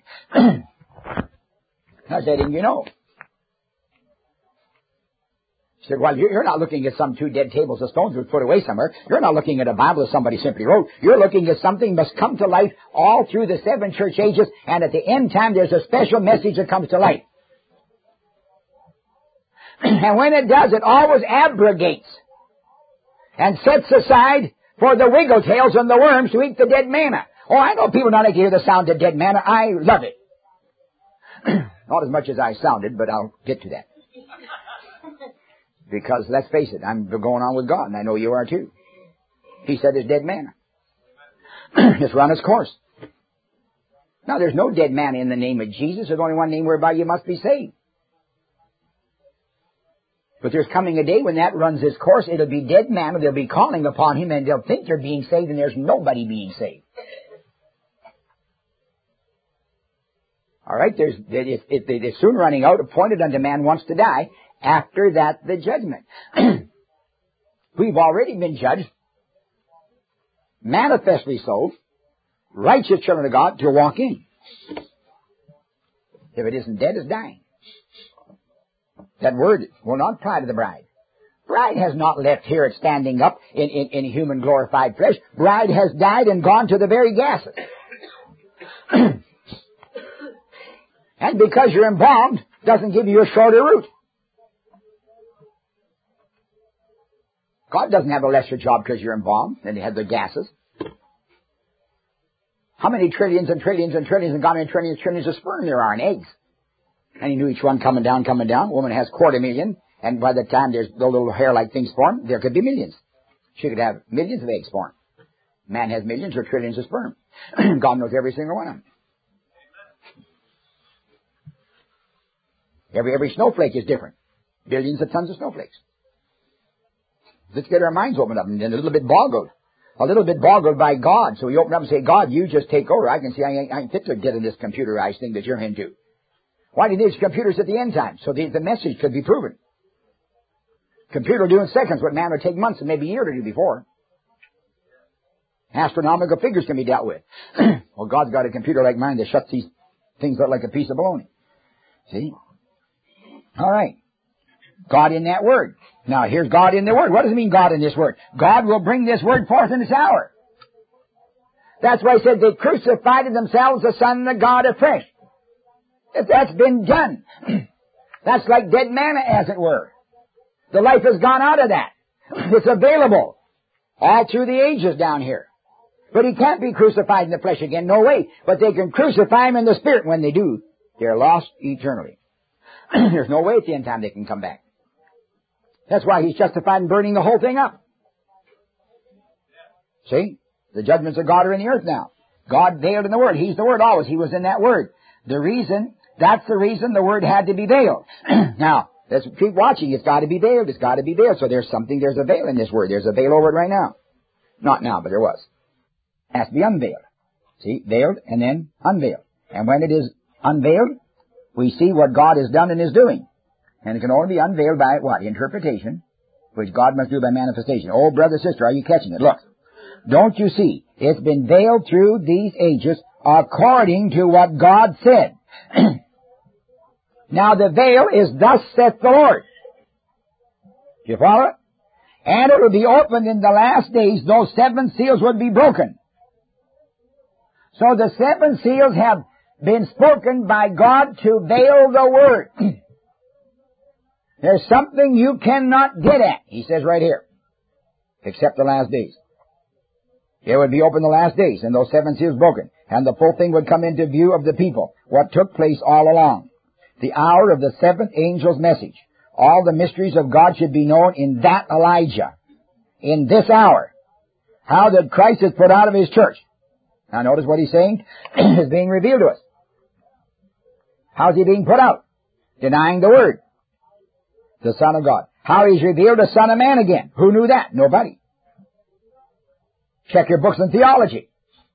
I said, and you know. She said, well, you're not looking at some two dead tables of stones that were put away somewhere. You're not looking at a Bible that somebody simply wrote. You're looking at something that must come to life all through the 7 church ages, and at the end time there's a special message that comes to light. And when it does, it always abrogates and sets aside for the wiggletails and the worms to eat the dead manna. Oh, I know people don't like to hear the sound of dead manna. I love it. Not as much as I sounded, but I'll get to that. Because, let's face it, I'm going on with God, and I know you are too. He said it's dead manna. It's run its course. Now, there's no dead manna in the name of Jesus. There's only one name whereby you must be saved. But there's coming a day when that runs its course. It'll be dead manna. They'll be calling upon Him, and they'll think they're being saved, and there's nobody being saved. All right, it's soon running out. Appointed unto man once to die. After that, the judgment. We've already been judged, manifestly so, righteous children of God, to walk in. If it isn't dead, it's dying. That word will not apply to the bride. Bride has not left here at standing up in human glorified flesh. Bride has died and gone to the very gases. And because you're embalmed, doesn't give you a shorter route. God doesn't have a lesser job because you're embalmed than He had the gases. How many trillions and trillions and trillions and God many trillions and trillions of sperm there are in eggs? And He knew each one coming down. Woman has 250,000, and by the time there's the little hair-like things formed, there could be millions. She could have millions of eggs formed. Man has millions or trillions of sperm. God knows every single one of them. Every snowflake is different. Billions of tons of snowflakes. Let's get our minds opened up and then a little bit boggled. A little bit boggled by God. So we open up and say, God, you just take over. I can see I ain't fit to get in this computerized thing that you're into. Why do you need computers at the end time? So the message could be proven. Computer will do in seconds what man would take months and maybe a year to do before. Astronomical figures can be dealt with. Well, God's got a computer like mine that shuts these things out like a piece of bologna. See? All right. God in that word. Now, here's God in the word. What does it mean, God in this word? God will bring this word forth in this hour. That's why he said they crucified themselves the Son of God afresh. If that's been done, that's like dead manna, as it were. The life has gone out of that. It's available all through the ages down here. But he can't be crucified in the flesh again, no way. But they can crucify him in the spirit. When they do, they're lost eternally. There's no way at the end time they can come back. That's why he's justified in burning the whole thing up. See? The judgments of God are in the earth now. God veiled in the Word. He's the Word always. He was in that Word. That's the reason the Word had to be veiled. Now, let's keep watching. It's got to be veiled. It's got to be veiled. So there's a veil in this Word. There's a veil over it right now. Not now, but there was. It has to be unveiled. See? Veiled and then unveiled. And when it is unveiled, we see what God has done and is doing. And it can only be unveiled by what? Interpretation, which God must do by manifestation. Oh, brother, sister, are you catching it? Look. Don't you see? It's been veiled through these ages according to what God said. Now the veil is thus saith the Lord. Do you follow it? And it will be opened in the last days. Those 7 seals would be broken. So the 7 seals have been spoken by God to veil the Word. There's something you cannot get at, he says right here, except the last days. It would be open the last days, and those 7 seals broken, and the full thing would come into view of the people, what took place all along. The hour of the 7th angel's message. All the mysteries of God should be known in that Elijah, in this hour. How that Christ is put out of his church. Now notice what he's saying is being revealed to us. How's he being put out? Denying the Word. The Son of God. How he's revealed the Son of Man again. Who knew that? Nobody. Check your books on theology.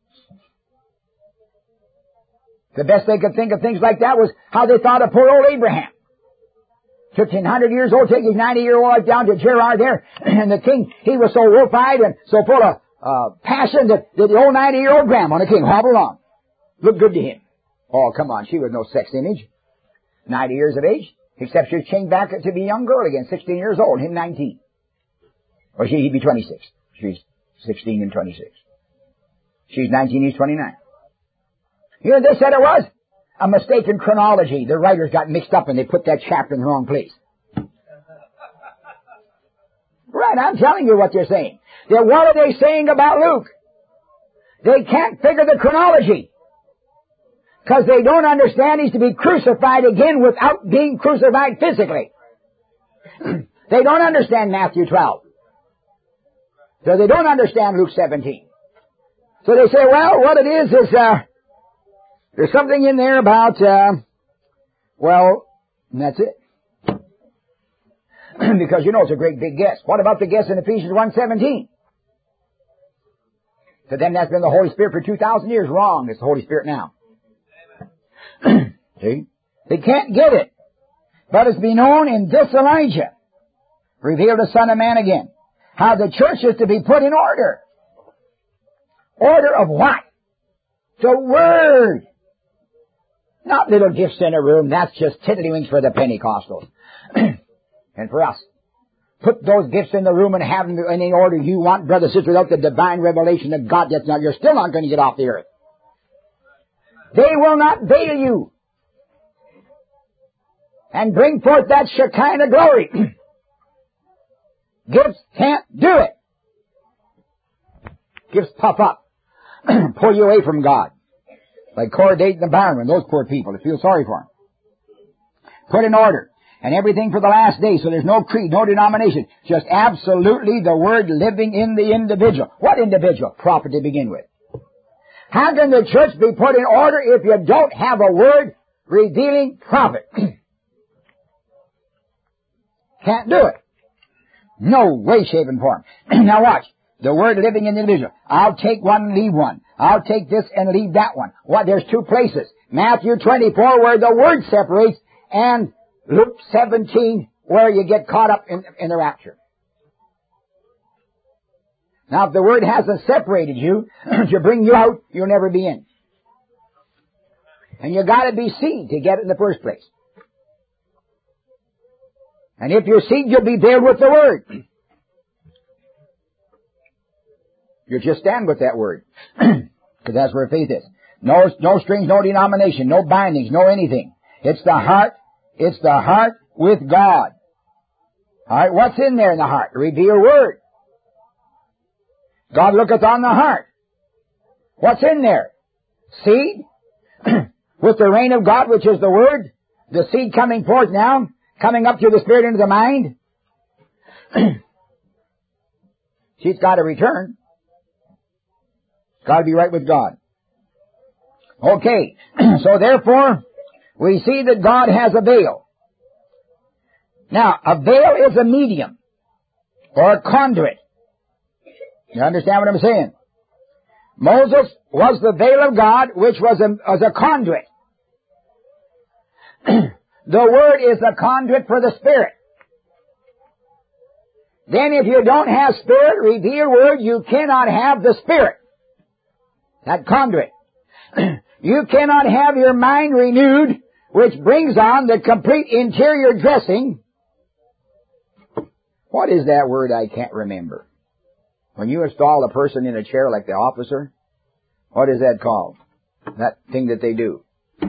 The best they could think of things like that was how they thought of poor old Abraham. 1,500 years old, take his 90-year-old wife down to Gerar there, and the king, he was so wolf-eyed and so full of passion that the old 90-year-old grandma, the king, hobbled along. Looked good to him. Oh, come on, she was no sex image. 90 years of age. Except she's changed back to be a young girl again, 16 years old, him 19. Or he'd be 26. She's 16 and 26. She's 19, he's 29. You know, they said it was a mistaken chronology. The writers got mixed up and they put that chapter in the wrong place. Right, I'm telling you what they're saying. What are they saying about Luke? They can't figure the chronology. Because they don't understand he's to be crucified again without being crucified physically. They don't understand Matthew 12. So they don't understand Luke 17. So they say, well, what it is there's something in there about, well, and that's it. Because you know it's a great big guess. What about the guess in Ephesians 1:17? To them that's been the Holy Spirit for 2,000 years. Wrong. It's the Holy Spirit now. See? They can't get it. But it's been known in this Elijah. Revealed the Son of Man again. How the church is to be put in order. Order of what? The Word. Not little gifts in a room. That's just tiddlywinks for the Pentecostals. And for us. Put those gifts in the room and have them in any order you want, brother, sister, without the divine revelation of God. That's not, you're still not going to get off the earth. They will not veil you and bring forth that Shekinah glory. Gifts can't do it. Gifts puff up, pull you away from God. Like Cordate and the Barnum, those poor people, I feel sorry for them. Put in order. And everything for the last day, so there's no creed, no denomination. Just absolutely the Word living in the individual. What individual? Prophet to begin with. How can the church be put in order if you don't have a Word revealing prophet? Can't do it. No way, shape, and form. Now watch. The word living in the individual. I'll take one and leave one. I'll take this and leave that one. What? There's two places. Matthew 24 where the word separates, and Luke 17 where you get caught up in the rapture. Now if the word hasn't separated you to bring you out, you'll never be in. And you gotta be seed to get it in the first place. And if you're seed, you'll be there with the word. You just stand with that word. Because that's where faith is. No strings, no denomination, no bindings, no anything. It's the heart. It's the heart with God. Alright, what's in there in the heart? Reveal word. God looketh on the heart. What's in there? Seed. With the rain of God, which is the word. The seed coming forth now. Coming up through the Spirit into the mind. She's got to return. It's got to be right with God. Okay, so therefore, we see that God has a veil. Now, a veil is a medium, or a conduit. You understand what I'm saying? Moses was the veil of God, which was a conduit. The Word is a conduit for the Spirit. Then if you don't have Spirit, revealed Word, you cannot have the Spirit. That conduit. You cannot have your mind renewed, which brings on the complete interior dressing. What is that word I can't remember? When you install a person in a chair like the officer, what is that called? That thing that they do.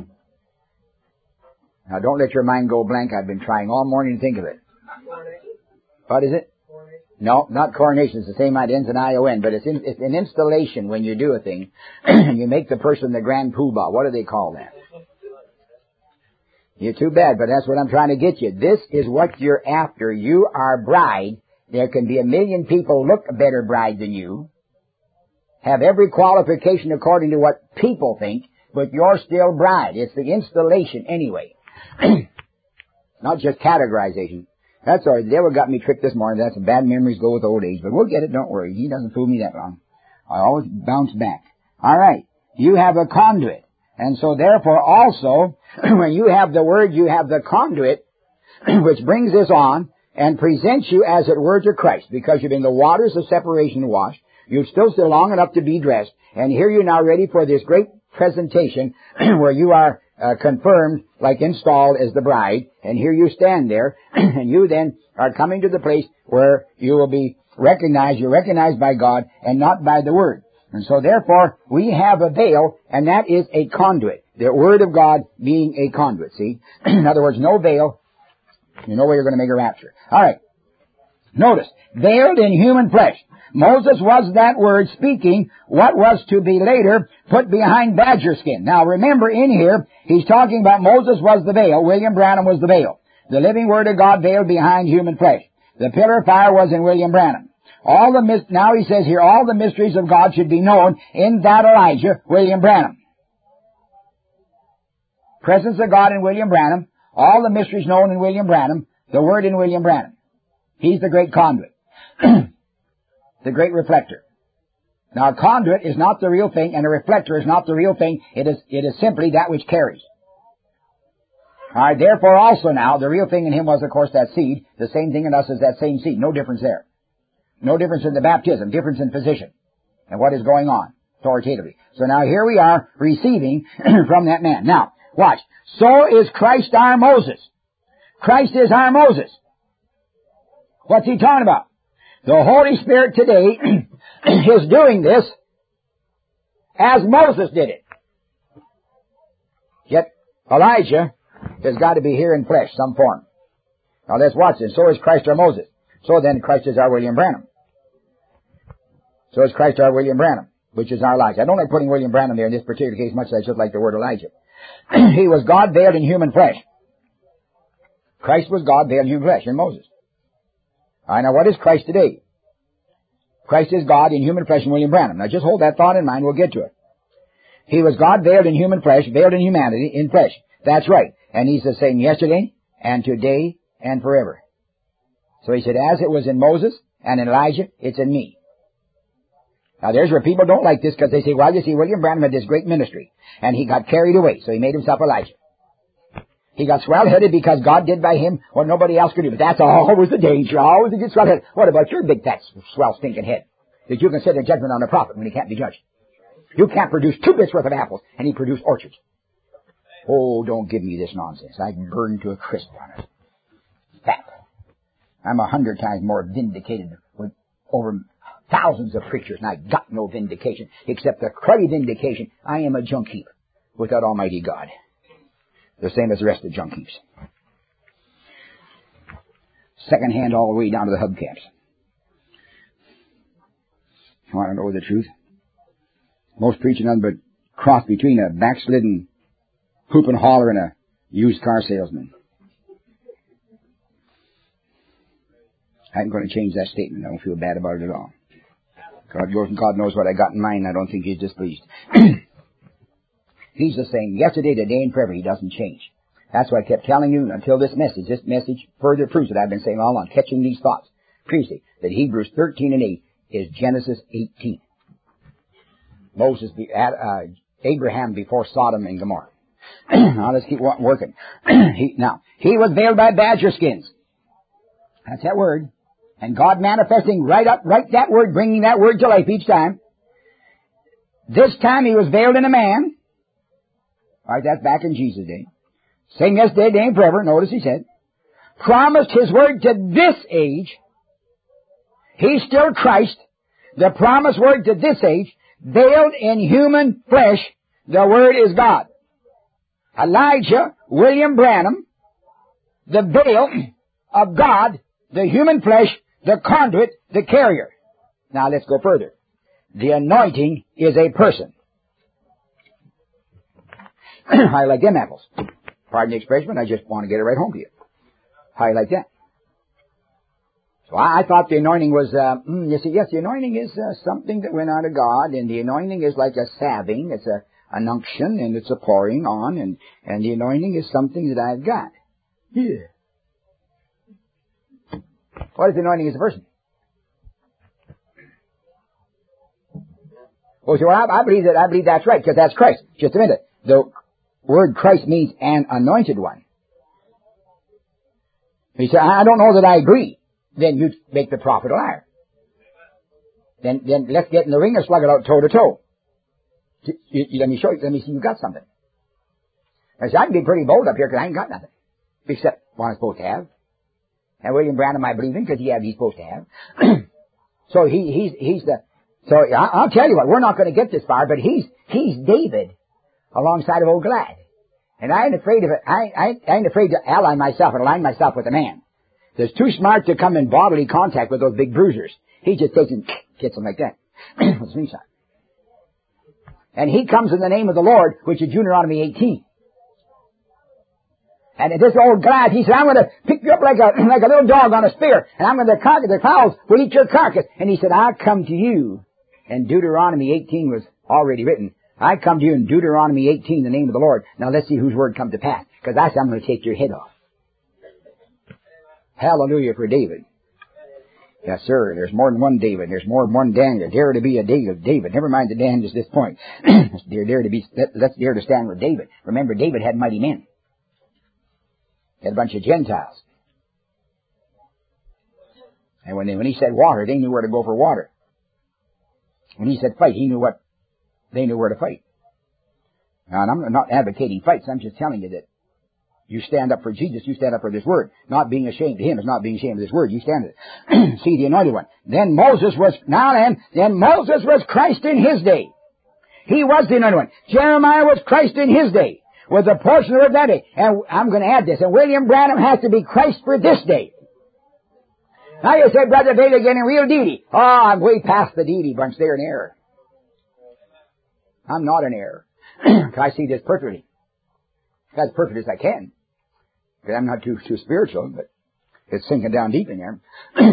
Now don't let your mind go blank. I've been trying all morning to think of it. Coronation. What is it? Coronation. No, not coronation. It's the same idea, ends in I-O-N, but it's an installation when you do a thing. You make the person the grand poobah. What do they call that? You're too bad, but that's what I'm trying to get you. This is what you're after. You are bride. There can be 1 million people look a better bride than you, have every qualification according to what people think, but you're still bride. It's the installation anyway. Not just categorization. That's all right. The devil got me tricked this morning. That's some bad memories go with old age, but we'll get it. Don't worry. He doesn't fool me that long. I always bounce back. All right. You have a conduit. And so therefore also, when you have the word, you have the conduit, which brings this on and presents you as it were to Christ, because you've been the waters of separation washed. You've still long enough to be dressed. And here you're now ready for this great presentation where you are confirmed, like installed as the bride. And here you stand there, and you then are coming to the place where you will be recognized. You're recognized by God and not by the Word. And so therefore, we have a veil, and that is a conduit. The Word of God being a conduit, see? In other words, no veil. You know where you're going to make a rapture. All right. Notice, veiled in human flesh. Moses was that word speaking what was to be later put behind badger skin. Now remember in here, he's talking about Moses was the veil, William Branham was the veil. The living word of God veiled behind human flesh. The pillar of fire was in William Branham. Now he says here, all the mysteries of God should be known in that Elijah, William Branham. Presence of God in William Branham, all the mysteries known in William Branham, the word in William Branham. He's the great conduit. The great reflector. Now a conduit is not the real thing, and a reflector is not the real thing. It is simply that which carries. Alright, therefore also now, the real thing in him was of course that seed. The same thing in us is that same seed. No difference there. No difference in the baptism, difference in position and what is going on authoritatively. So now here we are receiving from that man. Now, watch. So is Christ our Moses. Christ is our Moses. What's he talking about? The Holy Spirit today is doing this as Moses did it. Yet Elijah has got to be here in flesh, some form. Now let's watch this. So is Christ our Moses. So then Christ is our William Branham. So is Christ our William Branham, which is our Elijah. I don't like putting William Branham there in this particular case much as I just like the word Elijah. He was God veiled in human flesh. Christ was God veiled in human flesh in Moses. All right, now what is Christ today? Christ is God in human flesh in William Branham. Now just hold that thought in mind, we'll get to it. He was God veiled in human flesh, veiled in humanity, in flesh. That's right. And he's the same yesterday, and today, and forever. So he said, as it was in Moses and in Elijah, it's in me. Now there's where people don't like this because they say, well, you see, William Branham had this great ministry and he got carried away, so he made himself Elijah. He got swell-headed because God did by him what nobody else could do. But that's always the danger, always to get swell-headed. What about your big, fat, swell, stinking head? That you can sit in judgment on a prophet when he can't be judged. You can't produce 2 bits worth of apples, and he produced orchards. Oh, don't give me this nonsense. I can burn to a crisp on it. That. I'm 100 times more vindicated with over thousands of preachers, and I got no vindication except the cruddy vindication. I am a junk heap without Almighty God. The same as the rest of the junk heaps. Second hand all the way down to the hubcaps. You want to know the truth? Most preaching nothing but cross between a backslidden hoop and holler and a used car salesman. I'm going to change that statement. I don't feel bad about it at all. God knows what I got in mind. I don't think He's displeased. He's the same yesterday, today, and forever. He doesn't change. That's why I kept telling you until this message further proves it. I've been saying all along, catching these thoughts previously, that Hebrews 13 and 8 is Genesis 18. Abraham before Sodom and Gomorrah. Now let's keep working. He was veiled by badger skins. That's that word. And God manifesting right that word, bringing that word to life each time. This time He was veiled in a man. All right, that's back in Jesus' day. Same yesterday, today, and forever. Notice He said. Promised His word to this age. He's still Christ. The promised word to this age, veiled in human flesh, the word is God. Elijah, William Branham, the veil of God, the human flesh, the conduit, the carrier. Now let's go further. The anointing is a person. How you like them apples? Pardon the expression, I just want to get it right home to you. How you like that? So I thought the anointing was, the anointing is something that went out of God, and the anointing is like a salving. It's an unction, and it's a pouring on, and the anointing is something that I've got. Yeah. What if the anointing is a person? Oh, so I believe that's right, because that's Christ. Just a minute. The word Christ means an anointed one. He said, I don't know that I agree. Then you make the prophet a liar. Then let's get in the ring and slug it out toe to toe. Let me see you got something. I said, I can be pretty bold up here because I ain't got nothing. Except what I'm supposed to have. And William Branham I believe in because he's supposed to have. So I'll tell you what, we're not going to get this far, but he's David alongside of old Goliath. And I ain't afraid of it. I ain't afraid to ally myself and align myself with a man that's too smart to come in bodily contact with those big bruisers. He just takes and gets them like that. With a slingshot. And he comes in the name of the Lord, which is Deuteronomy 18. And this old Goliath, he said, I'm going to pick you up like a little dog on a spear, and I'm going to conquer the fowls will eat your carcass. And he said, I'll come to you. And Deuteronomy 18 was already written. I come to you in Deuteronomy 18, the name of the Lord. Now let's see whose word come to pass. Because I said, I'm going to take your head off. Hallelujah for David. Yes, sir. There's more than one David. There's more than one Daniel. Dare to be a David. Never mind the Daniels at this point. Let's dare to stand with David. Remember, David had mighty men. He had a bunch of Gentiles. And when he said water, they knew where to go for water. When he said fight, they knew where to fight. Now, and I'm not advocating fights. I'm just telling you that you stand up for Jesus. You stand up for this word. Not being ashamed of Him is not being ashamed of this word. You stand it. See the anointed one. Then Moses was Christ in his day. He was the anointed one. Jeremiah was Christ in his day. With a portion of that day. And I'm going to add this. And William Branham has to be Christ for this day. Now you say, Brother David, getting real deity. Oh, I'm way past the deity bunch. They're in error. I'm not in error. I see this perfectly. As perfect as I can. Because I'm not too spiritual, but it's sinking down deep in there.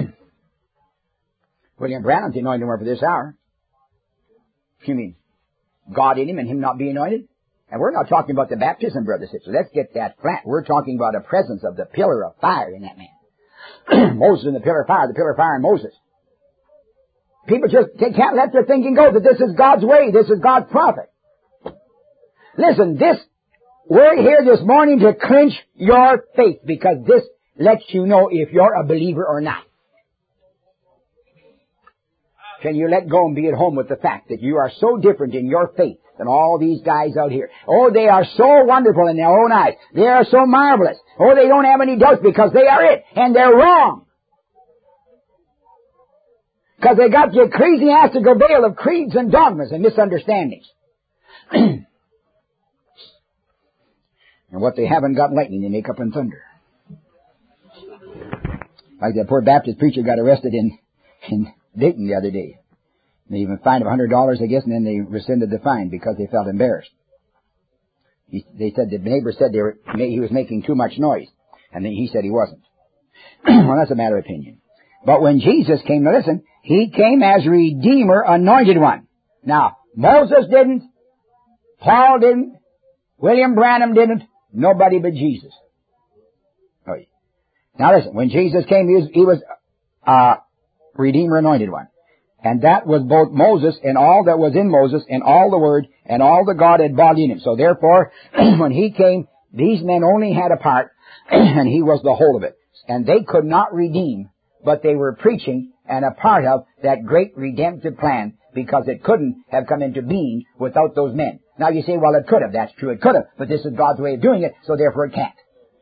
William Branham's the anointed one for this hour. You mean God in him and him not being anointed? And we're not talking about the baptism, brothers and sisters. Let's get that flat. We're talking about a presence of the pillar of fire in that man. Moses in the pillar of fire and Moses. People they can't let their thinking go that this is God's way, this is God's prophet. Listen, we're here this morning to clinch your faith, because this lets you know if you're a believer or not. Can you let go and be at home with the fact that you are so different in your faith than all these guys out here? Oh, they are so wonderful in their own eyes. They are so marvelous. Oh, they don't have any doubts because they are it, and they're wrong. Because they got the ecclesiastical veil of creeds and dogmas and misunderstandings. And what they haven't got lightning, they make up in thunder. Like that poor Baptist preacher got arrested in Dayton the other day. They even fined him $100, I guess, and then they rescinded the fine because they felt embarrassed. They said the neighbor said he was making too much noise, and then he said he wasn't. Well, that's a matter of opinion. But when Jesus came, to listen, He came as Redeemer, Anointed One. Now, Moses didn't, Paul didn't, William Branham didn't, nobody but Jesus. Oh, yeah. Now listen, when Jesus came, he was Redeemer, Anointed One. And that was both Moses and all that was in Moses and all the Word and all that God had brought in Him. So therefore, when He came, these men only had a part, and He was the whole of it. And they could not redeem, but they were preaching and a part of that great redemptive plan, because it couldn't have come into being without those men. Now you say, well, it could have. That's true, it could have. But this is God's way of doing it, so therefore it can't.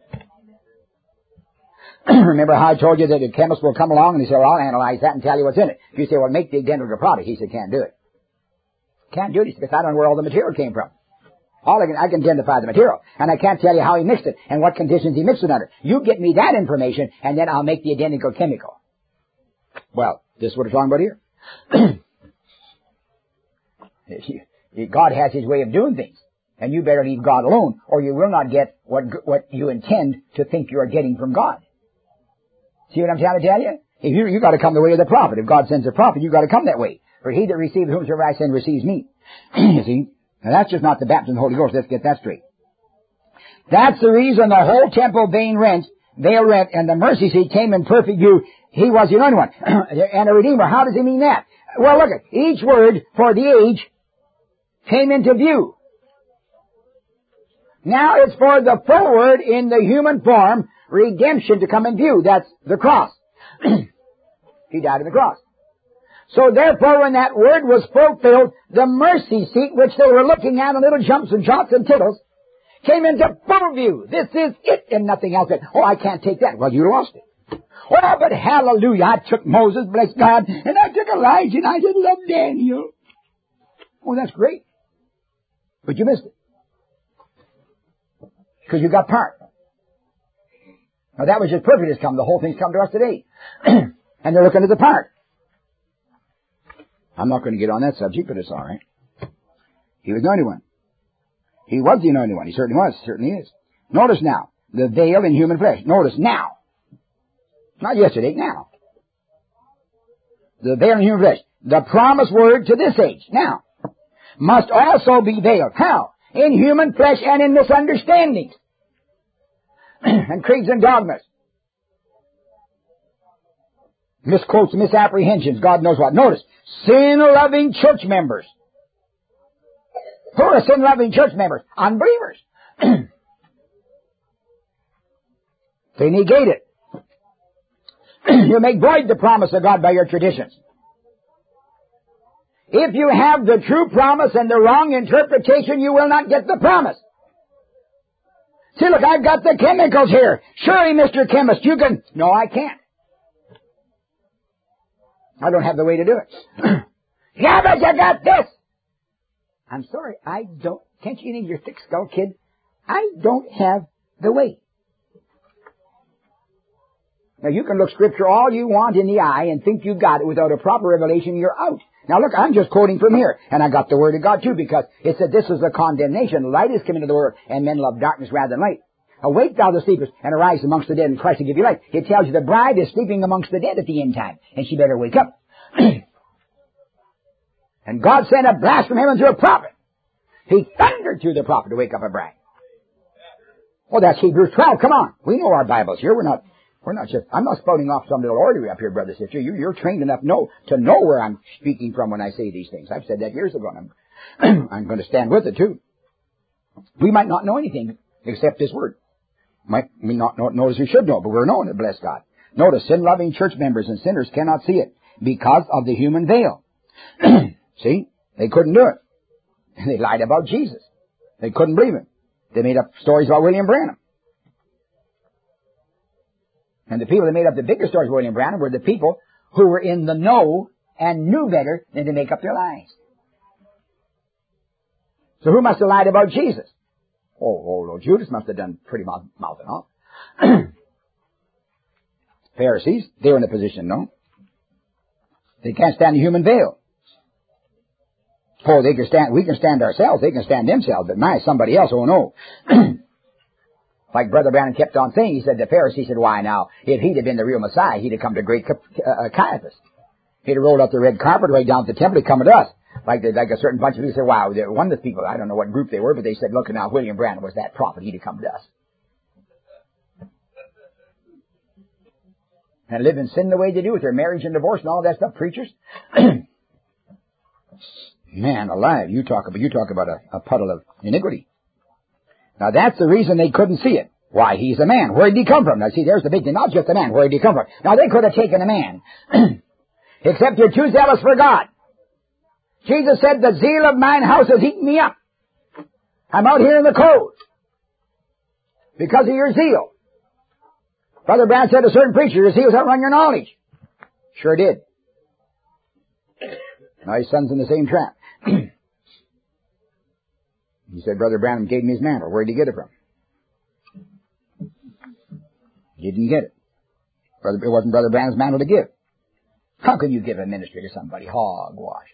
Remember how I told you that a chemist will come along and he said, well, I'll analyze that and tell you what's in it. You say, well, make the identical product. He said, can't do it. Can't do it. He said, because I don't know where all the material came from. I can identify the material, and I can't tell you how he mixed it and what conditions he mixed it under. You get me that information, and then I'll make the identical chemical. Well, this is what we're talking about here. God has His way of doing things, and you better leave God alone, or you will not get what you intend to think you are getting from God. See what I'm trying to tell you? You got to come the way of the prophet. If God sends a prophet, you got to come that way. For he that receives whomsoever I send receives me. You see? Now that's just not the baptism of the Holy Ghost. Let's get that straight. That's the reason the whole temple veil rent, and the mercy seat came in perfect view. He was the anointed one. And a redeemer. How does he mean that? Well, look at each word for the age came into view. Now it's for the full word in the human form, redemption, to come in view. That's the cross. He died on the cross. So therefore, when that word was fulfilled, the mercy seat, which they were looking at in little jumps and jots and tittles, came into full view. This is it and nothing else. Oh, I can't take that. Well, you lost it. Oh, but hallelujah, I took Moses, bless God, and I took Elijah, and I did love Daniel. Oh, that's great. But you missed it. Because you got part. Now that was just perfect has come. The whole thing's come to us today. And they're looking at the part. I'm not going to get on that subject, but it's all right. He was the anointed one. He was the anointed one. He certainly was. Certainly is. Notice now, the veil in human flesh. Notice now. Not yesterday, now. The veil in human flesh. The promised word to this age, now, must also be veiled. How? In human flesh and in misunderstandings. And creeds and dogmas. Misquotes, misapprehensions, God knows what. Notice, sin-loving church members. Who are sin-loving church members? Unbelievers. They negate it. You make void the promise of God by your traditions. If you have the true promise and the wrong interpretation, you will not get the promise. See, look, I've got the chemicals here. Surely, Mr. Chemist, you can... No, I can't. I don't have the way to do it. Yeah, but you got this. I'm sorry, I don't... Can't you think you're thick skull, kid? I don't have the way. Now, you can look Scripture all you want in the eye and think you got it. Without a proper revelation, you're out. Now, look, I'm just quoting from here. And I got the Word of God, too, because it said this is the condemnation. Light is come into the world, and men love darkness rather than light. Awake, thou the sleepers, and arise amongst the dead, and Christ will give you light. It tells you the bride is sleeping amongst the dead at the end time, and she better wake up. And God sent a blast from heaven through a prophet. He thundered through the prophet to wake up a bride. Oh, that's Hebrews 12. Come on. We know our Bibles here. We're I'm not spouting off some little order up here, brother, sister. You're trained enough to know where I'm speaking from when I say these things. I've said that years ago, and I'm going to stand with it, too. We might not know anything except this word. Might we not know as we should know, but we're knowing it, bless God. Notice, sin-loving church members and sinners cannot see it because of the human veil. See? They couldn't do it. And they lied about Jesus. They couldn't believe him. They made up stories about William Branham. And the people that made up the biggest stories about William Branham were the people who were in the know and knew better than to make up their lies. So who must have lied about Jesus? Oh, Judas must have done pretty mouthing off. Pharisees, they were in a position, no? They can't stand the human veil. Oh, we can stand ourselves, they can stand themselves, but somebody else, oh no. Like Brother Branham kept on saying, he said, the Pharisee said, why now, if he'd have been the real Messiah, he'd have come to great Caiaphas. He'd have rolled out the red carpet right down to the temple, he'd come to us. Like a certain bunch of people said, wow, one of the people, I don't know what group they were, but they said, look, now William Branham was that prophet, he'd have come to us. And live in sin the way they do with their marriage and divorce and all that stuff, preachers. Man alive, you talk about a puddle of iniquity. Now that's the reason they couldn't see it. Why, he's a man. Where did he come from? Now see, there's the big thing. Not just a man. Where did he come from? Now they could have taken a man. Except you're too zealous for God. Jesus said, the zeal of mine house has eaten me up. I'm out here in the cold. Because of your zeal. Brother Branham said to a certain preacher, your zeal's outrun your knowledge. Sure did. Now his son's in the same trap. He said, Brother Branham gave me his mantle. Where did he get it from? He didn't get it. It wasn't Brother Branham's mantle to give. How can you give a ministry to somebody? Hogwash.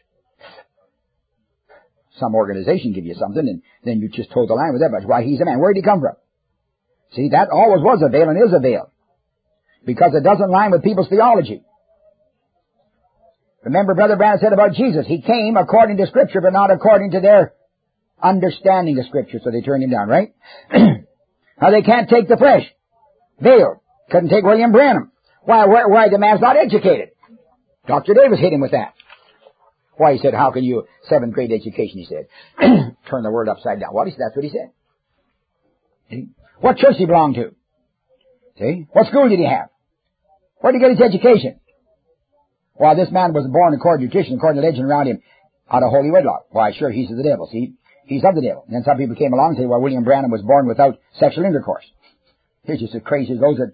Some organization give you something, and then you just toe the line with that much. Why, he's a man. Where did he come from? See, that always was a veil and is a veil. Because it doesn't line with people's theology. Remember, Brother Branham said about Jesus, he came according to Scripture, but not according to their understanding of Scripture, so they turned him down, right? Now they can't take the flesh. Veiled. Couldn't take William Branham. Why, the man's not educated. Dr. Davis hit him with that. Why, he said, how can you, 7th grade education, he said. Turn the word upside down. What? That's what he said. See? What church did he belong to? See? What school did he have? Where did he get his education? Why, this man was born according to tradition, according to legend around him, out of holy wedlock. Why, sure, he's of the devil, see? He's of the devil. And then some people came along and said, well, William Branham was born without sexual intercourse. He's just as crazy as those that...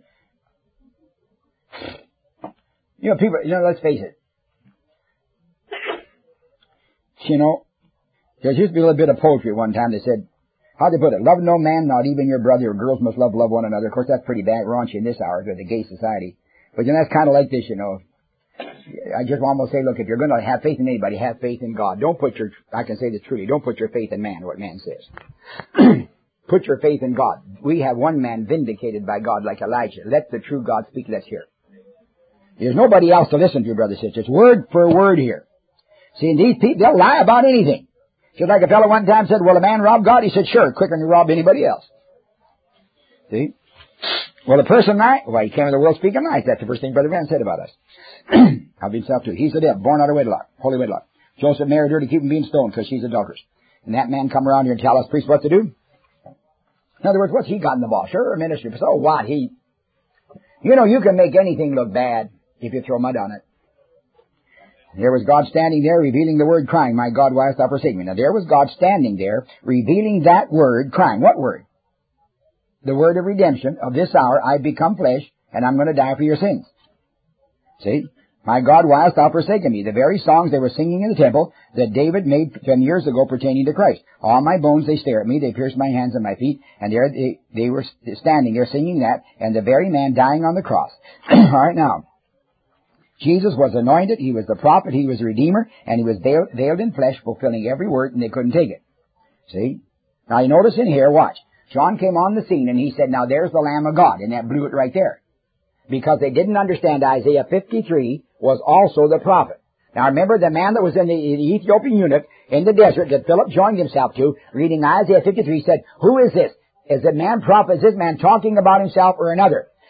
people, let's face it. There used to be a little bit of poetry at one time. They said, how'd they put it? Love no man, not even your brother. Girls must love one another. Of course, that's pretty bad, raunchy in this hour with the gay society. But that's kind of like this, I just almost say, look, if you're going to have faith in anybody, have faith in God. I can say this truly, don't put your faith in man, what man says. Put your faith in God. We have one man vindicated by God like Elijah. Let the true God speak, let's hear. There's nobody else to listen to, brothers and sisters. Word for word here. See, these people, they'll lie about anything. Just like a fellow one time said, will a man rob God? He said, sure, quicker than you rob anybody else. See? Will a person lie? Why, he came in the world speaking lies. That's the first thing Brother Branham said about us. I'll be himself too. He's the devil, born out of wedlock, holy wedlock. Joseph married her to keep him being stoned because she's adulterous. And that man come around here and tell us priests what to do? In other words, what's he got in the boss? Sure, a ministry. So what? You can make anything look bad if you throw mud on it. There was God standing there revealing the word, crying, my God, why hast thou forsaken me? Now there was God standing there revealing that word, crying. What word? The word of redemption. Of this hour I become flesh, and I'm going to die for your sins. See? My God, why hast thou forsaken me? The very songs they were singing in the temple that David made 10 years ago pertaining to Christ. All my bones, they stare at me. They pierce my hands and my feet. And there they were standing there singing that, and the very man dying on the cross. All right, now. Jesus was anointed, he was the prophet, he was the redeemer, and he was veiled in flesh, fulfilling every word, and they couldn't take it. See? Now you notice in here, watch. John came on the scene, and he said, now there's the Lamb of God, and that blew it right there. Because they didn't understand Isaiah 53 was also the prophet. Now remember, the man that was in the Ethiopian eunuch in the desert that Philip joined himself to, reading Isaiah 53, said, who is this? Is the man prophet? Is this man talking about himself or another?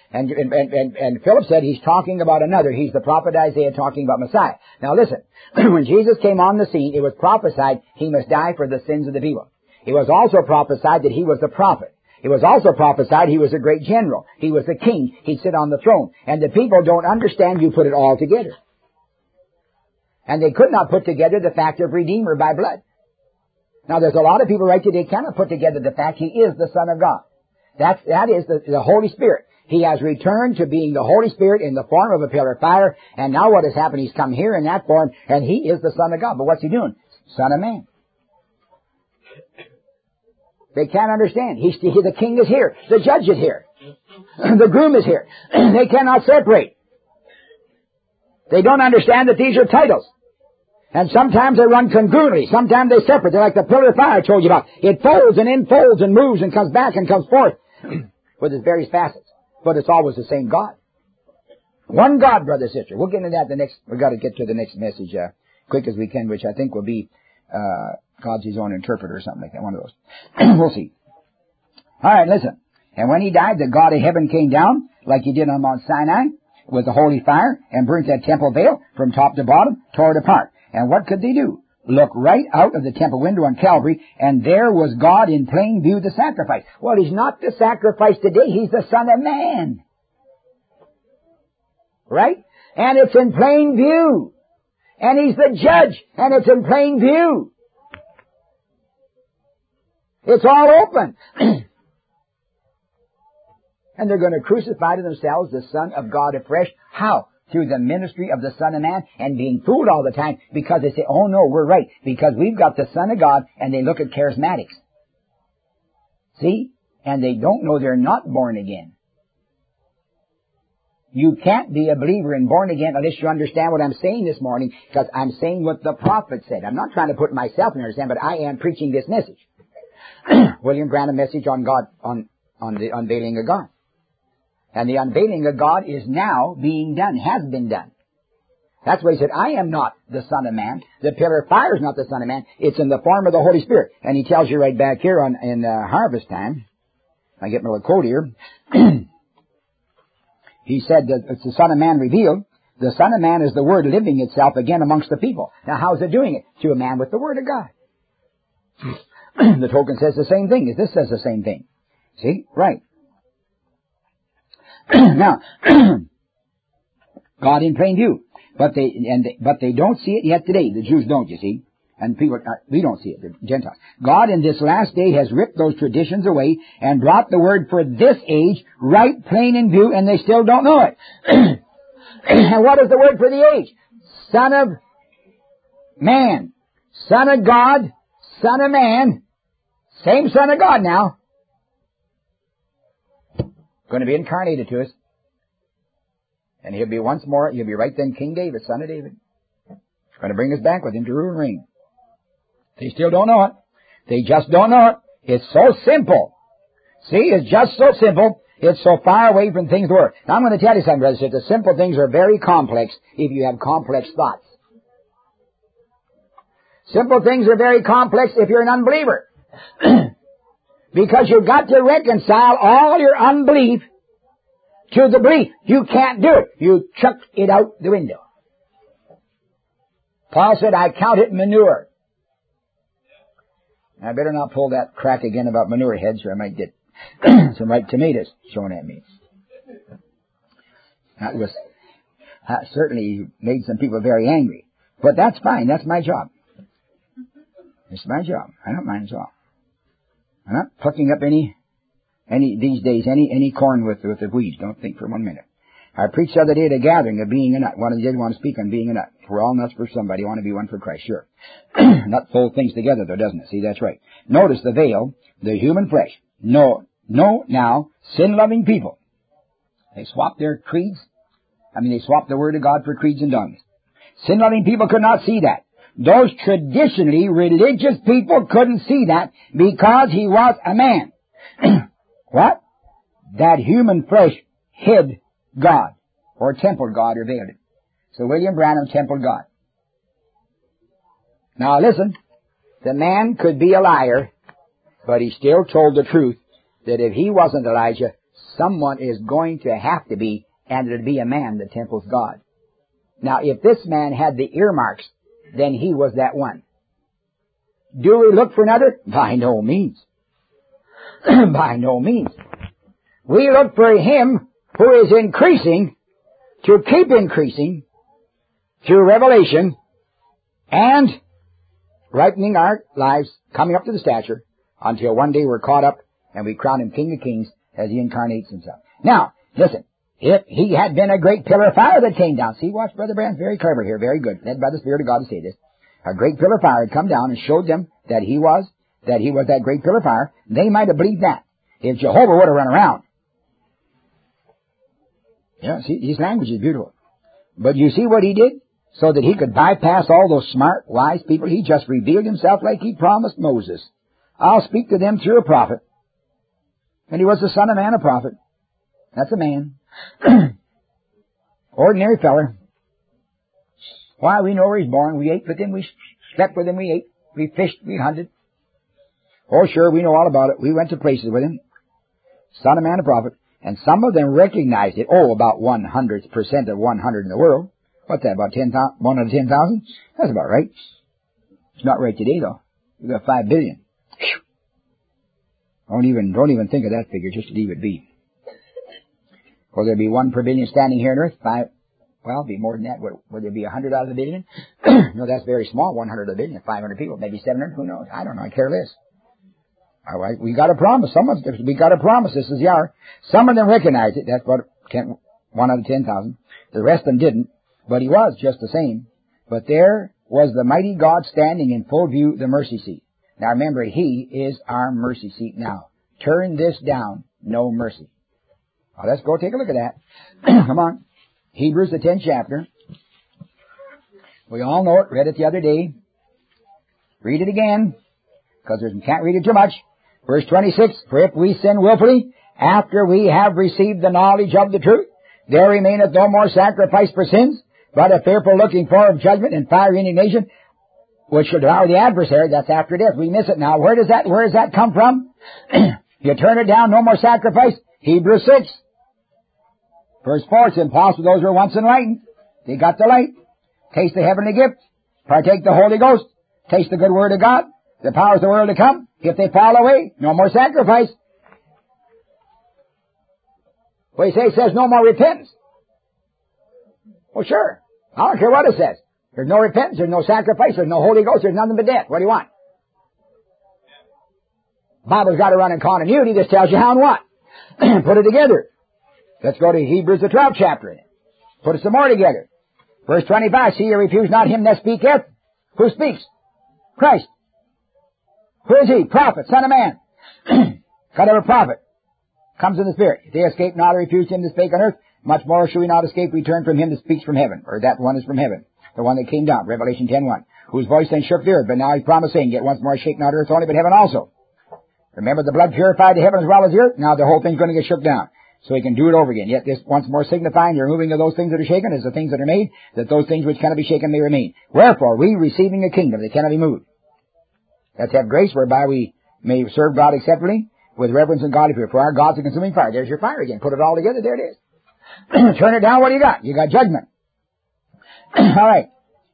And Philip said he's talking about another. He's the prophet Isaiah talking about Messiah. Now listen, when Jesus came on the scene, it was prophesied he must die for the sins of the people. It was also prophesied that he was the prophet. It was also prophesied he was a great general. He was the king. He'd sit on the throne. And the people don't understand you put it all together. And they could not put together the fact of Redeemer by blood. Now there's a lot of people right today cannot put together the fact he is the Son of God. That is the Holy Spirit. He has returned to being the Holy Spirit in the form of a pillar of fire. And now what has happened? He's come here in that form, and he is the Son of God. But what's he doing? Son of man. They can't understand. The king is here. The judge is here. The groom is here. They cannot separate. They don't understand that these are titles. And sometimes they run congruently. Sometimes they separate. They're like the pillar of fire I told you about. It folds and enfolds and moves and comes back and comes forth with its various facets. But it's always the same God. One God, brother and sister. We'll get into that we've got to get to the next message, quick as we can, which I think will be, God's his own interpreter or something like that. One of those. We'll see. Alright, listen. And when he died, the God of heaven came down, like he did on Mount Sinai, with the holy fire, and burnt that temple veil from top to bottom, tore it apart. And what could they do? Look right out of the temple window on Calvary, and there was God in plain view, the sacrifice. Well, he's not the sacrifice today. He's the Son of Man. Right? And it's in plain view. And he's the judge, and it's in plain view. It's all open. And they're going to crucify to themselves the Son of God afresh. How? Through the ministry of the Son of Man, and being fooled all the time because they say, oh no, we're right, because we've got the Son of God, and they look at charismatics. See? And they don't know they're not born again. You can't be a believer and born again unless you understand what I'm saying this morning, because I'm saying what the prophet said. I'm not trying to put myself in understand, but I am preaching this message. William Branham message on God, on the unveiling of God. And the unveiling of God is now being done, has been done. That's why he said, I am not the Son of Man. The pillar of fire is not the Son of Man. It's in the form of the Holy Spirit. And he tells you right back here in harvest time. I get my little quote here. He said that it's the Son of Man revealed. The Son of Man is the Word living itself again amongst the people. Now how is it doing it? Through a man with the Word of God. The token says the same thing. This says the same thing. See? Right. Now, God in plain view. But they don't see it yet today. The Jews don't, you see. And people, we don't see it, the Gentiles. God in this last day has ripped those traditions away and brought the word for this age right plain in view, and they still don't know it. And what is the word for the age? Son of Man. Son of God. Son of Man. Same Son of God now. Going to be incarnated to us. And he'll be once more, he'll be right then King David, son of David. He's going to bring us back with him to rule and reign. They still don't know it. They just don't know it. It's so simple. See, it's just so simple. It's so far away from things that were. Now I'm going to tell you something, brothers. The simple things are very complex if you have complex thoughts. Simple things are very complex if you're an unbeliever. Because you've got to reconcile all your unbelief to the belief. You can't do it. You chuck it out the window. Paul said, I count it manure. I better not pull that crack again about manure heads, or I might get some ripe tomatoes thrown at me. That certainly made some people very angry. But that's fine. That's my job. It's my job. I don't mind at all. I'm not plucking up any these days, any corn with the weeds. Don't think for 1 minute. I preached the other day at a gathering of being a nut. One of you did want to speak on being a nut. We're all nuts for somebody. You want to be one for Christ, sure. Nut folds things together though, doesn't it? See, that's right. Notice the veil, the human flesh. No, now, sin-loving people. They swap their creeds. They swap the Word of God for creeds and dogmas. Sin-loving people could not see that. Those traditionally religious people couldn't see that because he was a man. What? That human flesh hid God, or templed God, or veiled it. So William Branham templed God. Now listen, the man could be a liar, but he still told the truth that if he wasn't Elijah, someone is going to have to be, and it'll be a man, the temple's God. Now, if this man had the earmarks, then he was that one. Do we look for another? By no means. By no means. We look for him who is increasing to keep increasing through revelation and ripening our lives, coming up to the stature, until one day we're caught up and we crown him King of Kings as he incarnates himself. Now, listen, if he had been a great pillar of fire that came down, see, watch, Brother Branham's very clever here, very good, led by the Spirit of God to say this. A great pillar of fire had come down and showed them that he was that great pillar of fire. They might have believed that if Jehovah would have run around. Yeah, see, his language is beautiful. But you see what he did? So that he could bypass all those smart, wise people, he just revealed himself like he promised Moses. I'll speak to them through a prophet. And he was the son of man, a prophet. That's a man. Ordinary feller. Why, we know where he's born. We ate with him. We slept with him. We ate. We fished. We hunted. Oh, sure, we know all about it. We went to places with him. Son of man, a prophet. And some of them recognized it. Oh, about 100% of 100 in the world. What's that, about 10,000? 1 out of 10,000? That's about right. It's not right today, though. We've got 5 billion. Whew. Don't even think of that figure. Just leave it be. Will there be 1 per billion standing here on earth? 5. Well, it'd be more than that. Would there be 100 out of the billion? No, that's very small. 100 of the billion. 500 people. Maybe 700. Who knows? I don't know. I care less. All right. We got a promise. We got a promise. This is the hour. Some of them recognized it. That's what 1 out of 10,000. The rest of them didn't. But he was just the same. But there was the mighty God standing in full view, the mercy seat. Now remember, he is our mercy seat now. Turn this down, no mercy. Now let's go take a look at that. Come on. Hebrews, the 10th chapter. We all know it. Read it the other day. Read it again, because we can't read it too much. Verse 26, for if we sin willfully, after we have received the knowledge of the truth, there remaineth no more sacrifice for sins, but a fearful looking for of judgment and fiery indignation, which shall devour the adversary. That's after death. We miss it now. Where does that come from? You turn it down, no more sacrifice. Hebrews 6. Verse 4, it's impossible those who were once enlightened. They got the light. Taste the heavenly gift. Partake the Holy Ghost. Taste the good word of God. The powers of the world to come. If they fall away, no more sacrifice. What he says no more repentance. Well, sure. I don't care what it says. There's no repentance, there's no sacrifice, there's no Holy Ghost, there's nothing but death. What do you want? The Bible's got to run in continuity. This tells you how and what. Put it together. Let's go to Hebrews, the 12th chapter in it. Put it some more together. Verse 25, see, you refuse not him that speaketh. Who speaks? Christ. Who is he? Prophet, son of man. God ever prophet. Comes in the Spirit. If they escape not or refuse him that spake on earth, much more shall we not escape return from him that speaks from heaven. Or that one is from heaven. The one that came down. Revelation 10:1. Whose voice then shook the earth. But now he's promising, yet once more shake not earth only, but heaven also. Remember, the blood purified the heaven as well as the earth. Now the whole thing's going to get shook down. So he can do it over again. Yet this once more signifying the removing of those things that are shaken is the things that are made, that those things which cannot be shaken may remain. Wherefore, we receiving a kingdom that cannot be moved. Let's have grace whereby we may serve God acceptably with reverence and godly fear. For our God's a consuming fire. There's your fire again. Put it all together. There it is. Turn it down. What do you got? You got judgment. All right.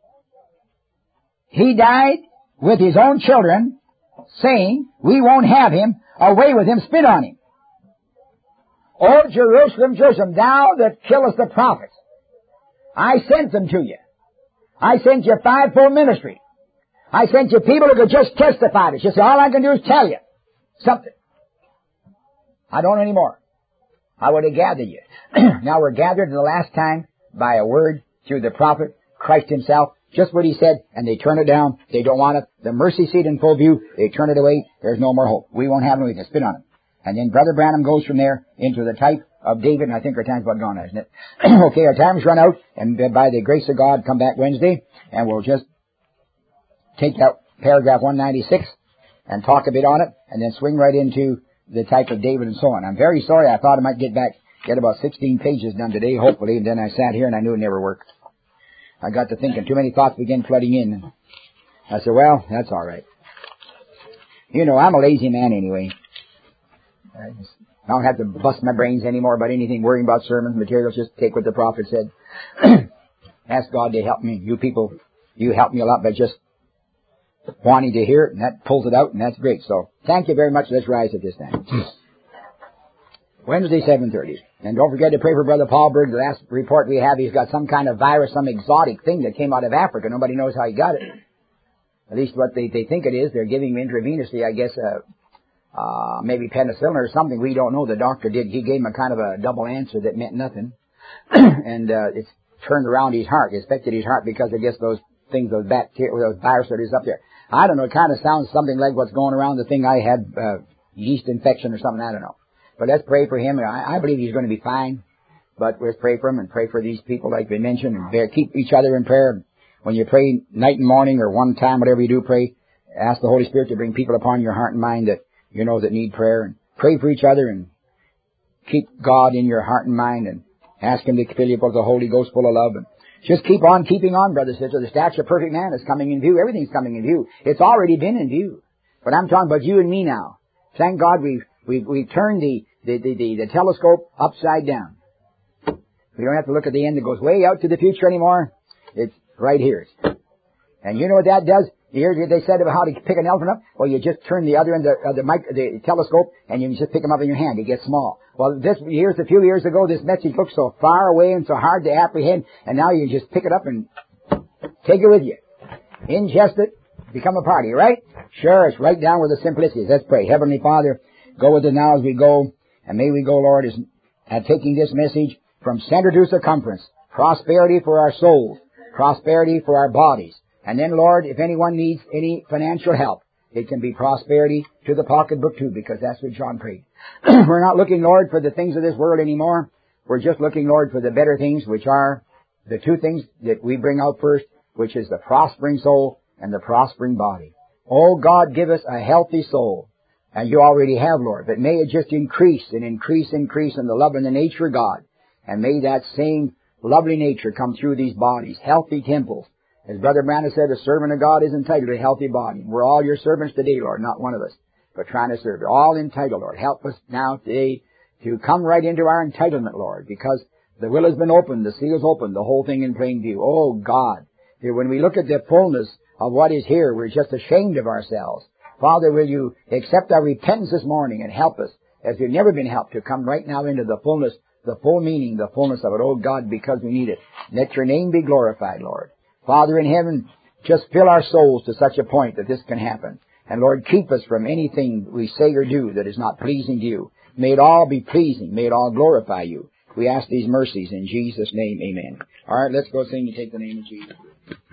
He died with his own children, saying, we won't have him. Away with him. Spit on him. O Jerusalem, Jerusalem, thou that killest the prophets, I sent them to you. I sent you fivefold ministry. I sent you people who could just testify to it. You say, all I can do is tell you something. I don't anymore. I would have gathered you. Now we're gathered the last time by a word through the prophet, Christ himself, just what he said, and they turn it down. They don't want it. The mercy seat in full view. They turn it away. There's no more hope. We won't have him. We can spit on him. And then Brother Branham goes from there into the type of David, and I think our time's about gone, hasn't it? Okay, our time's run out, and by the grace of God, come back Wednesday, and we'll just take out paragraph 196 and talk a bit on it, and then swing right into the type of David and so on. I'm very sorry. I thought I might get about 16 pages done today, hopefully, and then I sat here and I knew it never worked. I got to thinking, too many thoughts began flooding in. I said, well, that's all right. You know, I'm a lazy man anyway. I don't have to bust my brains anymore about anything, worrying about sermons, materials. Just take what the prophet said. Ask God to help me. You people, you help me a lot by just wanting to hear it, and that pulls it out, and that's great. So, thank you very much. Let's rise at this time. Wednesday, 7:30. And don't forget to pray for Brother Paulberg. The last report we have, he's got some kind of virus, some exotic thing that came out of Africa. Nobody knows how he got it. At least what they think it is. They're giving him intravenously, I guess, maybe penicillin or something. We don't know. The doctor did. He gave him a kind of a double answer that meant nothing. And it's turned around his heart. It affected his heart because I guess those things, those bacteria, those viruses up there. I don't know. It kind of sounds something like what's going around the thing I had, yeast infection or something. I don't know. But let's pray for him. I believe he's going to be fine. But let's pray for him and pray for these people like we mentioned. And keep each other in prayer. When you pray night and morning or one time, whatever you do, pray. Ask the Holy Spirit to bring people upon your heart and mind that you know that need prayer. And pray for each other and keep God in your heart and mind and ask Him to fill you with the Holy Ghost full of love. And just keep on keeping on, brothers and sisters. The stature of perfect man is coming in view. Everything's coming in view. It's already been in view. But I'm talking about you and me now. Thank God we've turned the telescope upside down. We don't have to look at the end that goes way out to the future anymore. It's right here. And you know what that does? You hear they said about how to pick an elephant up? Well, you just turn the other end of the telescope and you just pick him up in your hand. He gets small. Well, a few years ago, this message looked so far away and so hard to apprehend, and now you just pick it up and take it with you. Ingest it, become a party, right? Sure, it's right down where the simplicity is. Let's pray. Heavenly Father, go with us now as we go, and may we go, Lord, at taking this message from center to circumference. Prosperity for our souls, prosperity for our bodies. And then, Lord, if anyone needs any financial help, it can be prosperity to the pocketbook too, because that's what John prayed. We're not looking, Lord, for the things of this world anymore. We're just looking, Lord, for the better things, which are the two things that we bring out first, which is the prospering soul and the prospering body. Oh, God, give us a healthy soul. And you already have, Lord. But may it just increase and increase in the love and the nature of God. And may that same lovely nature come through these bodies, healthy temples. As Brother Brandon said, a servant of God is entitled to a healthy body. We're all your servants today, Lord, not one of us, but trying to serve. We're all entitled, Lord. Help us now today to come right into our entitlement, Lord, because the will has been opened, the seal is opened, the whole thing in plain view. Oh, God, when we look at the fullness of what is here, we're just ashamed of ourselves. Father, will you accept our repentance this morning and help us, as we've never been helped, to come right now into the fullness, the full meaning, the fullness of it. Oh, God, because we need it. Let your name be glorified, Lord. Father in heaven, just fill our souls to such a point that this can happen. And Lord, keep us from anything we say or do that is not pleasing to you. May it all be pleasing. May it all glorify you. We ask these mercies in Jesus' name, amen. All right, let's go sing and take the name of Jesus.